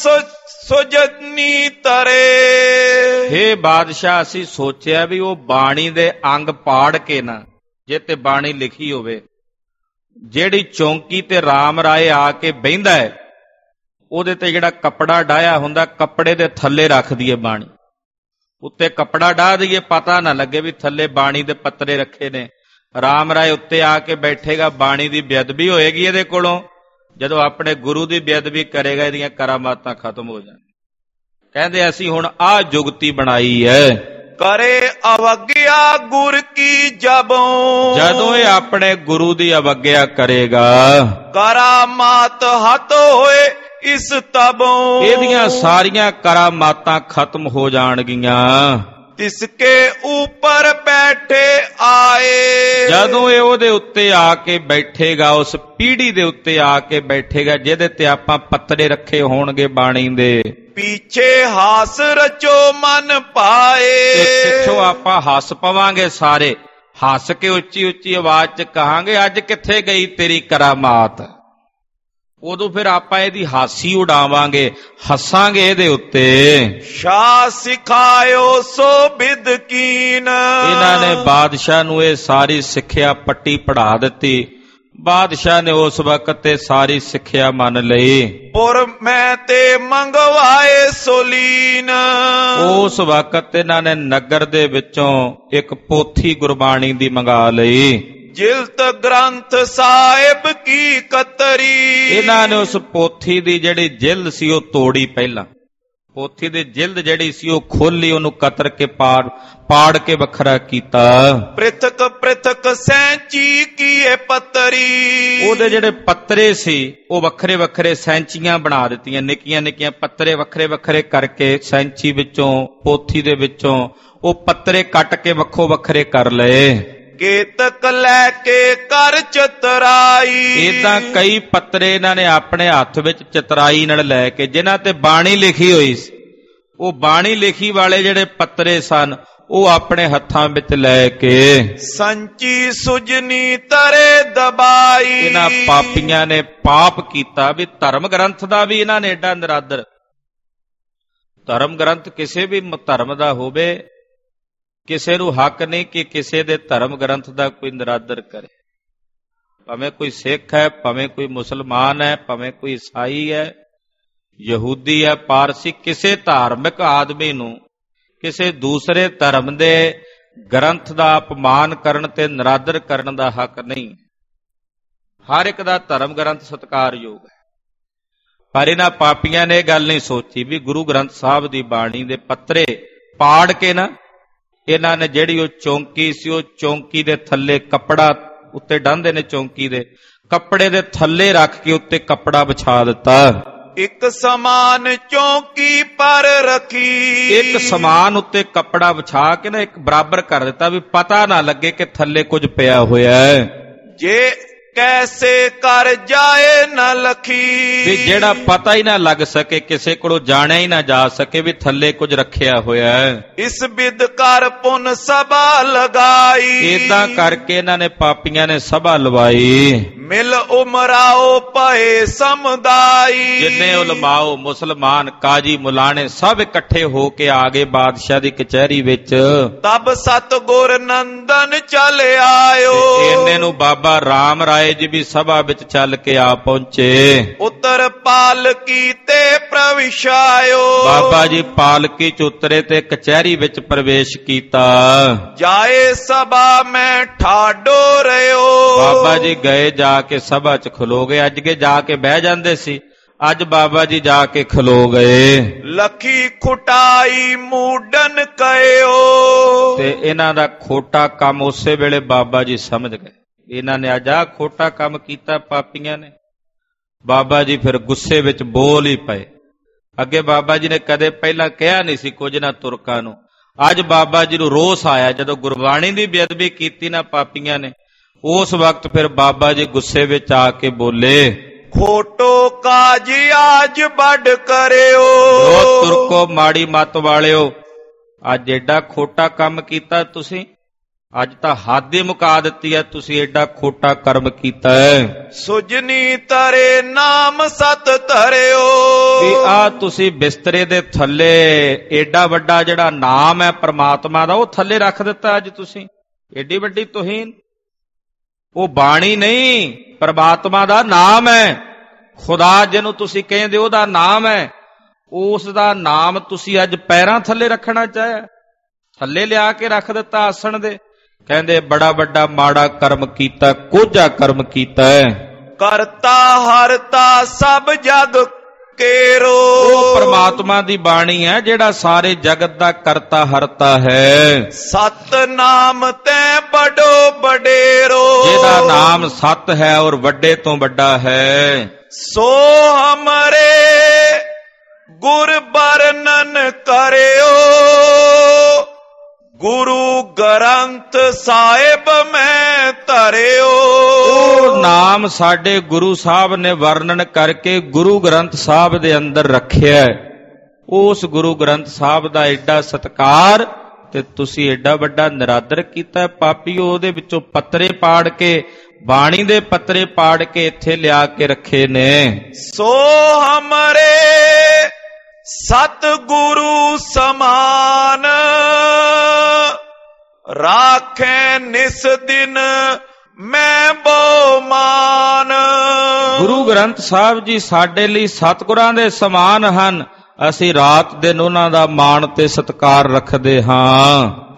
ਸੁਜਨੀ ਤਰੇ, ਹੇ ਬਾਦਸ਼ਾਹ, ਅਸੀਂ ਸੋਚਿਆ ਵੀ ਉਹ ਬਾਣੀ ਦੇ ਅੰਗ ਪਾੜ ਕੇ ਨਾ, ਜੇ ਤੇ ਬਾਣੀ ਲਿਖੀ ਹੋਵੇ, ਜਿਹੜੀ ਚੌਂਕੀ ਤੇ ਰਾਮ ਰਾਏ ਆ ਕੇ ਬਹਿੰਦਾ ਹੈ, ਉਹਦੇ ਤੇ ਜਿਹੜਾ ਕੱਪੜਾ ਡਾਇਆ ਹੁੰਦਾ, ਕੱਪੜੇ ਦੇ ਥੱਲੇ ਰੱਖ ਦਈਏ ਬਾਣੀ, ਉੱਤੇ ਕੱਪੜਾ ਡਾਹ ਦਈਏ, ਪਤਾ ਨਾ ਲੱਗੇ ਵੀ ਥੱਲੇ ਬਾਣੀ ਦੇ ਪੱਤਰੇ ਰੱਖੇ ਨੇ। ਰਾਮ ਰਾਏ ਉੱਤੇ ਆ ਕੇ ਬੈਠੇਗਾ, ਬਾਣੀ ਦੀ ਬੇਅਦਬੀ ਹੋਏਗੀ ਇਹਦੇ ਕੋਲੋਂ। ਜਦੋਂ ਆਪਣੇ ਗੁਰੂ ਦੀ ਬੇਅਦਬੀ ਕਰੇਗਾ, ਇਹਦੀਆਂ ਕਰਾਮਾਤਾਂ ਖਤਮ ਹੋ ਜਾਣਗੀਆਂ। ਕਹਿੰਦੇ ਅਸੀਂ ਹੁਣ ਆਹ ਜੁਗਤੀ ਬਣਾਈ ਹੈ। ਕਰੇ ਅਵਗਿਆ ਗੁਰ ਕੀ ਜਬੋਂ, ਜਦੋਂ ਇਹ ਆਪਣੇ ਗੁਰੂ ਦੀ ਅਵਗਿਆ ਕਰੇਗਾ, ਕਰਾਮਾਤ ਹੱਥ ਹੋਏ ਇਸ ਤਬੋਂ, ਇਹਦੀਆਂ ਸਾਰੀਆਂ ਕਰਾਮਾਤਾਂ ਖਤਮ ਹੋ ਜਾਣਗੀਆਂ। ਤਿਸਕੇ ਉੱਪਰ ਬੈਠੇ ਆਏ, ਜਦੋਂ ਇਹ ਉਹਦੇ ਉੱਤੇ ਆ ਕੇ ਬੈਠੇਗਾ, ਉਸ ਪੀੜੀ ਦੇ ਉੱਤੇ ਆ ਕੇ ਬੈਠੇਗਾ ਜਿਹਦੇ ਤੇ ਆਪਾਂ ਪੱਤਰੇ ਰੱਖੇ ਹੋਣਗੇ ਬਾਣੀ ਦੇ, ਪਿੱਛੇ ਹਾਸ ਰਚੋ ਮਨ ਪਾਏ, ਤੇ ਪਿੱਛੋਂ ਆਪਾਂ ਹੱਸ ਪਵਾਂਗੇ ਸਾਰੇ, ਹੱਸ ਕੇ ਉੱਚੀ ਉੱਚੀ ਆਵਾਜ਼ 'ਚ ਕਹਾਂਗੇ ਅੱਜ ਕਿੱਥੇ ਗਈ ਤੇਰੀ ਕਰਾਮਾਤ। ਉਦੋਂ ਫਿਰ ਆਪਾਂ ਇਹਦੀ ਹਾਸੀ ਉਡਾਵਾਂਗੇ, ਹੱਸਾਂਗੇ ਇਹਦੇ ਉੱਤੇ। ਸ਼ਾਹ ਸਿਖਾਇਓ ਸੋ ਬਿਦ ਕੀਨ, ਇਹਨਾਂ ਨੇ ਬਾਦਸ਼ਾਹ ਨੂੰ ਇਹ ਸਾਰੀ ਸਿੱਖਿਆ ਪੱਟੀ ਪੜ੍ਹਾ ਦਿੱਤੀ। ਬਾਦਸ਼ਾਹ ਨੇ ਉਸ ਵਕਤ ਤੇ ਸਾਰੀ ਸਿੱਖਿਆ ਮੰਨ ਲਈ। ਪੁਰ ਮੈਂ ਤੇ ਮੰਗਵਾਏ ਸੋਲੀਨ, ਉਸ ਵਕਤ ਇਹਨਾਂ ਨੇ ਨਗਰ ਦੇ ਵਿੱਚੋਂ ਇੱਕ ਪੋਥੀ ਗੁਰਬਾਣੀ ਦੀ ਮੰਗਾ ਲਈ। ਜਿਲਤ ਗ੍ਰੰਥ ਸਾਹਿਬ ਕੀ ਕਤਰੀ। ਇਹਨਾਂ ਨੇ ਉਸ ਪੋਥੀ ਦੀ ਜਿਹੜੀ ਜਿਲਦ ਸੀ ਉਹ ਤੋੜੀ। ਪਹਿਲਾਂ ਪੋਥੀ ਦੀ ਜਿਲਦ ਜਿਹੜੀ ਸੀ ਉਹ ਖੋਲੀ, ਉਹਨੂੰ ਕਤਰ ਕੇ ਪਾੜ ਪਾੜ ਕੇ ਵੱਖਰਾ ਕੀਤਾ। ਪ੍ਰਿਥਕ ਪ੍ਰਿਥਕ ਸੈਂਚੀ ਕੀਏ ਪੱਤਰੀ। ਉਹਦੇ ਜਿਹੜੇ ਪੱਤਰੇ ਸੀ ਉਹ ਵੱਖਰੇ ਵੱਖਰੇ ਸੈਂਚੀਆਂ ਬਣਾ ਦਿੱਤੀਆਂ, ਨਿੱਕੀਆਂ ਨਿੱਕੀਆਂ ਪੱਤਰੇ ਵੱਖਰੇ ਵੱਖਰੇ ਕਰਕੇ ਸੈਂਚੀ ਵਿੱਚੋਂ, ਪੋਥੀ ਦੇ ਵਿੱਚੋਂ ਉਹ ਪੱਤਰੇ ਕੱਟ ਕੇ ਵੱਖੋ ਵੱਖਰੇ ਕਰ ਲਏ। ਕੇਤਕ ਲੈ ਕੇ ਕਰ ਚਤਰਾਈ। ਏਦਾਂ ਕਈ ਪੱਤਰੇ ਇਹਨਾਂ ਨੇ ਆਪਣੇ ਹੱਥ ਵਿੱਚ ਚਤਰਾਈ ਨਾਲ ਲੈ ਕੇ, ਜਿਨ੍ਹਾਂ ਤੇ ਬਾਣੀ ਲਿਖੀ ਹੋਈ ਸੀ, ਉਹ ਬਾਣੀ ਲਿਖੀ ਵਾਲੇ ਜਿਹੜੇ ਪੱਤਰੇ ਸਨ ਉਹ ਆਪਣੇ ਹੱਥਾਂ ਵਿੱਚ ਲੈ ਕੇ ਸੰਚੀ ਸੁਜਨੀ ਤਰੇ ਦਬਾਈ। ਇਹਨਾਂ ਪਾਪੀਆਂ ਨੇ ਪਾਪ ਕੀਤਾ ਵੀ ਧਰਮ ਗ੍ਰੰਥ ਦਾ ਵੀ ਇਹਨਾਂ ਨੇ ਏਡਾ ਨਿਰਾਦਰ। ਧਰਮ ਗ੍ਰੰਥ ਕਿਸੇ ਵੀ ਧਰਮ ਦਾ ਹੋਵੇ, ਕਿਸੇ ਨੂੰ ਹੱਕ ਨਹੀਂ ਕਿ ਕਿਸੇ ਦੇ ਧਰਮ ਗ੍ਰੰਥ ਦਾ ਕੋਈ ਨਿਰਾਦਰ ਕਰੇ। ਭਾਵੇਂ ਕੋਈ ਸਿੱਖ ਹੈ, ਭਾਵੇਂ ਕੋਈ ਮੁਸਲਮਾਨ ਹੈ, ਭਾਵੇਂ ਕੋਈ ਈਸਾਈ ਹੈ, ਯਹੂਦੀ ਹੈ, ਪਾਰਸੀ, ਕਿਸੇ ਧਾਰਮਿਕ ਆਦਮੀ ਨੂੰ ਕਿਸੇ ਦੂਸਰੇ ਧਰਮ ਦੇ ਗ੍ਰੰਥ ਦਾ ਅਪਮਾਨ ਕਰਨ ਤੇ ਨਿਰਾਦਰ ਕਰਨ ਦਾ ਹੱਕ ਨਹੀਂ। ਹਰ ਇੱਕ ਦਾ ਧਰਮ ਗ੍ਰੰਥ ਸਤਿਕਾਰਯੋਗ ਹੈ। ਪਰ ਇਹਨਾਂ ਪਾਪੀਆਂ ਨੇ ਇਹ ਗੱਲ ਨਹੀਂ ਸੋਚੀ ਵੀ ਗੁਰੂ ਗ੍ਰੰਥ ਸਾਹਿਬ ਦੀ ਬਾਣੀ ਦੇ ਪੱਤਰੇ ਪਾੜ ਕੇ ਨਾ, ਇਹਨਾਂ ਨੇ ਜਿਹੜੀ ਉਹ ਚੌਂਕੀ ਸੀ, ਉਹ ਚੌਂਕੀ ਦੇ ਥੱਲੇ ਕੱਪੜਾ ਉੱਤੇ ਡਾਂਦੇ ਨੇ, ਚੌਂਕੀ ਦੇ ਕੱਪੜੇ ਦੇ ਥੱਲੇ ਰੱਖ ਕੇ ਉੱਤੇ ਕੱਪੜਾ ਵਿਛਾ ਦਿੱਤਾ। ਇੱਕ ਸਮਾਨ ਚੌਂਕੀ ਪਰ ਰੱਖੀ। ਇੱਕ ਸਮਾਨ ਉੱਤੇ ਕੱਪੜਾ ਵਿਛਾ ਕੇ ਨਾ ਇੱਕ ਬਰਾਬਰ ਕਰ ਦਿੱਤਾ ਵੀ ਪਤਾ ਨਾ ਲੱਗੇ ਕਿ ਥੱਲੇ ਕੁਝ ਪਿਆ ਹੋਇਆ ਹੈ। ਜੇ ਕੈਸੇ ਕਰ ਜਾਏ ਨਾ ਲਖੀ। ਵੀ ਜਿਹੜਾ ਪਤਾ ਹੀ ਨਾ ਲੱਗ ਸਕੇ, ਕਿਸੇ ਕੋਲੋਂ ਜਾਣਿਆ ਹੀ ਨਾ ਜਾ ਸਕੇ ਵੀ ਥੱਲੇ ਕੁਝ ਰੱਖਿਆ ਹੋਇਆ ਹੈ। ਇਸ ਬਿਦ ਕਰ ਪੁਨ ਸਭਾ ਲਗਾਈ। ਏਦਾਂ ਕਰਕੇ ਇਹਨਾਂ ਨੇ ਪਾਪੀਆਂ ਨੇ ਸਭਾ ਲਵਾਈ। ਮਿਲ ਉਮਰਾਓ ਪਏ ਸਮਦਾਈ। ਜਿੰਨੇ ਉਲਮਾਓ, ਮੁਸਲਮਾਨ, ਕਾਜੀ, ਮੁਲਾਣੇ ਸਭ ਇਕੱਠੇ ਹੋ ਕੇ ਆ ਗਏ ਬਾਦਸ਼ਾਹ ਦੀ ਕਚਹਿਰੀ ਵਿੱਚ। ਤਬ ਸਤਿਗੁਰ ਨੰਦਨ ਚੱਲ ਆਇਓ। ਇਹਨੇ ਨੂੰ ਬਾਬਾ ਰਾਮ ਰਾਏ ਜੀ ਵੀ ਸਭਾ ਵਿੱਚ ਚੱਲ ਕੇ ਆ ਪਹੁੰਚੇ। ਉਤਰ ਪਾਲਕੀ ਤੇ ਪ੍ਰਵਿਸ਼ਾਇਓ। ਬਾਬਾ ਜੀ ਪਾਲਕੀ ਚ ਉਤਰੇ ਤੇ ਕਚਹਿਰੀ ਵਿੱਚ ਪ੍ਰਵੇਸ਼ ਕੀਤਾ। ਜਾਏ ਸਭਾ ਮੈਂ ਠਾਡੋ ਰਿਓ। ਬਾਬਾ ਜੀ ਗਏ, ਜਾ ਕੇ ਸਭਾ ਚ ਖਲੋ ਗਏ। ਅੱਜ ਕੇ ਜਾ ਕੇ ਬਹਿ ਜਾਂਦੇ ਸੀ, ਅੱਜ ਬਾਬਾ ਜੀ ਜਾ ਕੇ ਖਲੋ ਗਏ। ਲਖੀ ਖੁਟਾਈ ਮੂਡਨ ਕਹਿਓ। ਤੇ ਇਹਨਾਂ ਦਾ ਖੋਟਾ ਕੰਮ ਉਸੇ ਵੇਲੇ ਬਾਬਾ ਜੀ ਸਮਝ ਗਏ। ਇਹਨਾਂ ਨੇ ਅੱਜ ਆਹ ਖੋਟਾ ਕੰਮ ਕੀਤਾ ਪਾਪੀਆਂ ਨੇ। ਬਾਬਾ ਜੀ ਫਿਰ ਗੁੱਸੇ ਵਿੱਚ ਬੋਲ ਹੀ ਪਏ। ਅੱਗੇ ਬਾਬਾ ਜੀ ਨੇ ਕਦੇ ਪਹਿਲਾਂ ਕਿਹਾ ਨਹੀਂ ਸੀ ਕੁਝ ਨਾ ਤੁਰਕਾਂ ਨੂੰ। ਅੱਜ ਬਾਬਾ ਜੀ ਨੂੰ ਰੋਸ ਆਇਆ ਜਦੋਂ ਗੁਰਬਾਣੀ ਦੀ ਬੇਅਦਬੀ ਕੀਤੀ ਨਾ ਪਾਪੀਆਂ ਨੇ। ਉਸ ਵਕਤ ਫਿਰ ਬਾਬਾ ਜੀ ਗੁੱਸੇ ਵਿੱਚ ਆ ਕੇ ਬੋਲੇ, ਖੋਟੋ ਕਾਜ ਆਜ ਵੱਡ ਕਰਿਓ। ਉਹ ਤੁਰਕੋ ਮਾੜੀ ਮੱਤ ਵਾਲਿਓ, ਅੱਜ ਏਡਾ ਖੋਟਾ ਕੰਮ ਕੀਤਾ ਤੁਸੀਂ। ਅੱਜ ਤਾਂ ਹੱਦ ਹੀ ਮੁਕਾ ਦਿੱਤੀ ਹੈ, ਤੁਸੀਂ ਏਡਾ ਖੋਟਾ ਕਰਮ ਕੀਤਾ ਹੈ। ਸੁਜਨੀ ਤਰੇ ਨਾਮ ਸਤ ਧਰਿਓ। ਵੀ ਆ ਤੁਸੀਂ ਬਿਸਤਰੇ ਦੇ ਥੱਲੇ ਏਡਾ ਵੱਡਾ ਜਿਹੜਾ ਨਾਮ ਹੈ ਪ੍ਰਮਾਤਮਾ ਦਾ, ਉਹ ਥੱਲੇ ਰੱਖ ਦਿੱਤਾ ਅੱਜ ਤੁਸੀਂ। ਏਡੀ ਵੱਡੀ ਤੁਹੀਨ। ਉਹ ਬਾਣੀ ਨਹੀਂ, ਪ੍ਰਮਾਤਮਾ ਦਾ ਨਾਮ ਹੈ। ਖੁਦਾ ਜਿਹਨੂੰ ਤੁਸੀਂ ਕਹਿੰਦੇ ਉਹਦਾ ਨਾਮ ਹੈ, ਉਸ ਦਾ ਨਾਮ ਤੁਸੀਂ ਅੱਜ ਪੈਰਾਂ ਥੱਲੇ ਰੱਖਣਾ ਚਾਹਿਆ, ਥੱਲੇ ਲਿਆ ਕੇ ਰੱਖ ਦਿੱਤਾ ਆਸਣ ਦੇ। ਕਹਿੰਦੇ ਬੜਾ ਵੱਡਾ ਮਾੜਾ ਕਰਮ ਕੀਤਾ, ਕੋਝਾ ਕਰਮ ਕੀਤਾ ਹੈ। ਕਰਤਾ ਹਰਤਾ ਸਭ ਜਗ ਕੇਰੋ। ਉਹ ਪ੍ਰਮਾਤਮਾ ਦੀ ਬਾਣੀ ਹੈ ਜਿਹੜਾ ਸਾਰੇ ਜਗਤ ਦਾ ਕਰਤਾ ਹਰਤਾ ਹੈ। ਸਤ ਨਾਮ ਤੈ ਬੜੋ ਬਡੇਰੋ। ਜਿਹਦਾ ਨਾਮ ਸਤ ਹੈ ਔਰ ਵੱਡੇ ਤੋਂ ਵੱਡਾ ਹੈ। ਸੋ ਹਮਰੇ ਗੁਰ ਬਰਨਨ ਕਰਿਓ। ਗੁਰੂ ਗ੍ਰੰਥ ਸਾਹਿਬ ਮੈਂ ਧਰਿਓ। ਉਹ ਨਾਮ ਸਾਡੇ ਗੁਰੂ ਸਾਹਿਬ ਨੇ ਵਰਣਨ ਕਰਕੇ ਗੁਰੂ ਗ੍ਰੰਥ ਸਾਹਿਬ ਦੇ ਅੰਦਰ ਰੱਖਿਆ। ਉਸ ਗੁਰੂ ਗ੍ਰੰਥ ਸਾਹਿਬ ਦਾ ਐਡਾ ਸਤਿਕਾਰ ਤੇ ਤੁਸੀਂ ਐਡਾ ਵੱਡਾ ਨਿਰਾਦਰ ਕੀਤਾ। ਪਾਪੀਓ ਉਹਦੇ ਵਿੱਚੋਂ ਪੱਤਰੇ ਪਾੜ ਕੇ, ਬਾਣੀ ਦੇ ਪੱਤਰੇ ਪਾੜ ਕੇ ਇੱਥੇ ਲਿਆ ਕੇ ਰੱਖੇ ਨੇ। ਸੋ ਹਮਰੇ ਸਤ ਗੁਰੂ ਸਮਾਨ। ਰਾਖੇ ਨਿਸ ਦਿਨ ਮੈਂ ਬਹੁ ਮਾਨ। ਗੁਰੂ ਗ੍ਰੰਥ ਸਾਹਿਬ ਜੀ ਸਾਡੇ ਲਈ ਸਤਿਗੁਰਾਂ ਦੇ ਸਮਾਨ ਹਨ। ਅਸੀਂ ਰਾਤ ਦਿਨ ਉਹਨਾਂ ਦਾ ਮਾਣ ਤੇ ਸਤਿਕਾਰ ਰੱਖਦੇ ਹਾਂ।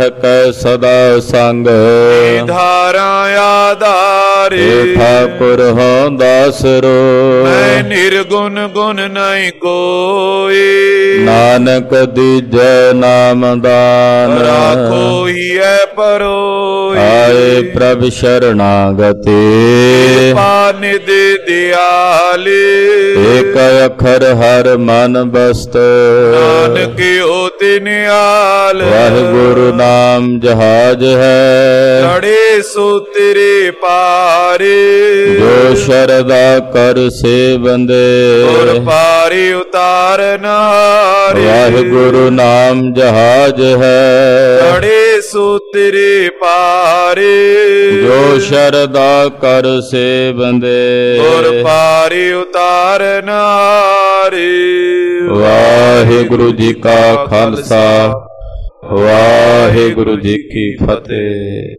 ਰਹਿ ਕੈ ਸਦਾ ਸੰਗ। ਧਾਰਾ ਆਧਾਰੇ ਠਾਕੁਰ ਹਉ ਦਾਸਰੋ ਮੈਂ ਨਿਰਗੁਣ ਗੁਣ ਨਹੀਂ ਕੋਈ। ਨਾਨਕ ਦੀਜੈ ਨਾਮ ਦਾਨ ਰਾਖੋ ਹੀਐ ਪਰੋਈ। ਆਏ ਪ੍ਰਭ ਸ਼ਰਨਾਗਤੀ ਪਾਨਿਦ ਦਿਆਲੇ ਏਕ ਅਖਰ ਹਰ ਮਨ ਬਸਤ। ਨਾਨਕ ਓਤਿ ਨਿਆਲ ਵਾਹਿਗੁਰੂ ਨਾਮ ਜਹਾਜ ਹੈ ਲੜੇ ਸੋ ਤੇਰੇ ਪਾਰੇ। ਜੋ ਸ਼ਰਦਾ ਕਰ ਸੇ ਬੰਦੇ ਗੁਰ ਪਾਰੇ ਉਤਾਰਨ ਹਾਰੇ। ਵਾਹਿਗੁਰੂ ਨਾਮ ਜਹਾਜ ਹੈ ਲੜੇ ਸੋ ਤੇਰੇ ਪਾਰੇ। ਜੋ ਸ਼ਰਦਾ ਕਰ ਸੇ ਬੰਦੇ ਗੁਰ ਪਾਰੇ ਉਤਾਰਨ ਹਾਰੇ। ਵਾਹਿਗੁਰੂ ਜੀ ਕਾ ਖਾਲਸਾ ਵਾਹਿਗੁਰੂ ਜੀ ਕੀ ਫਤਿਹ।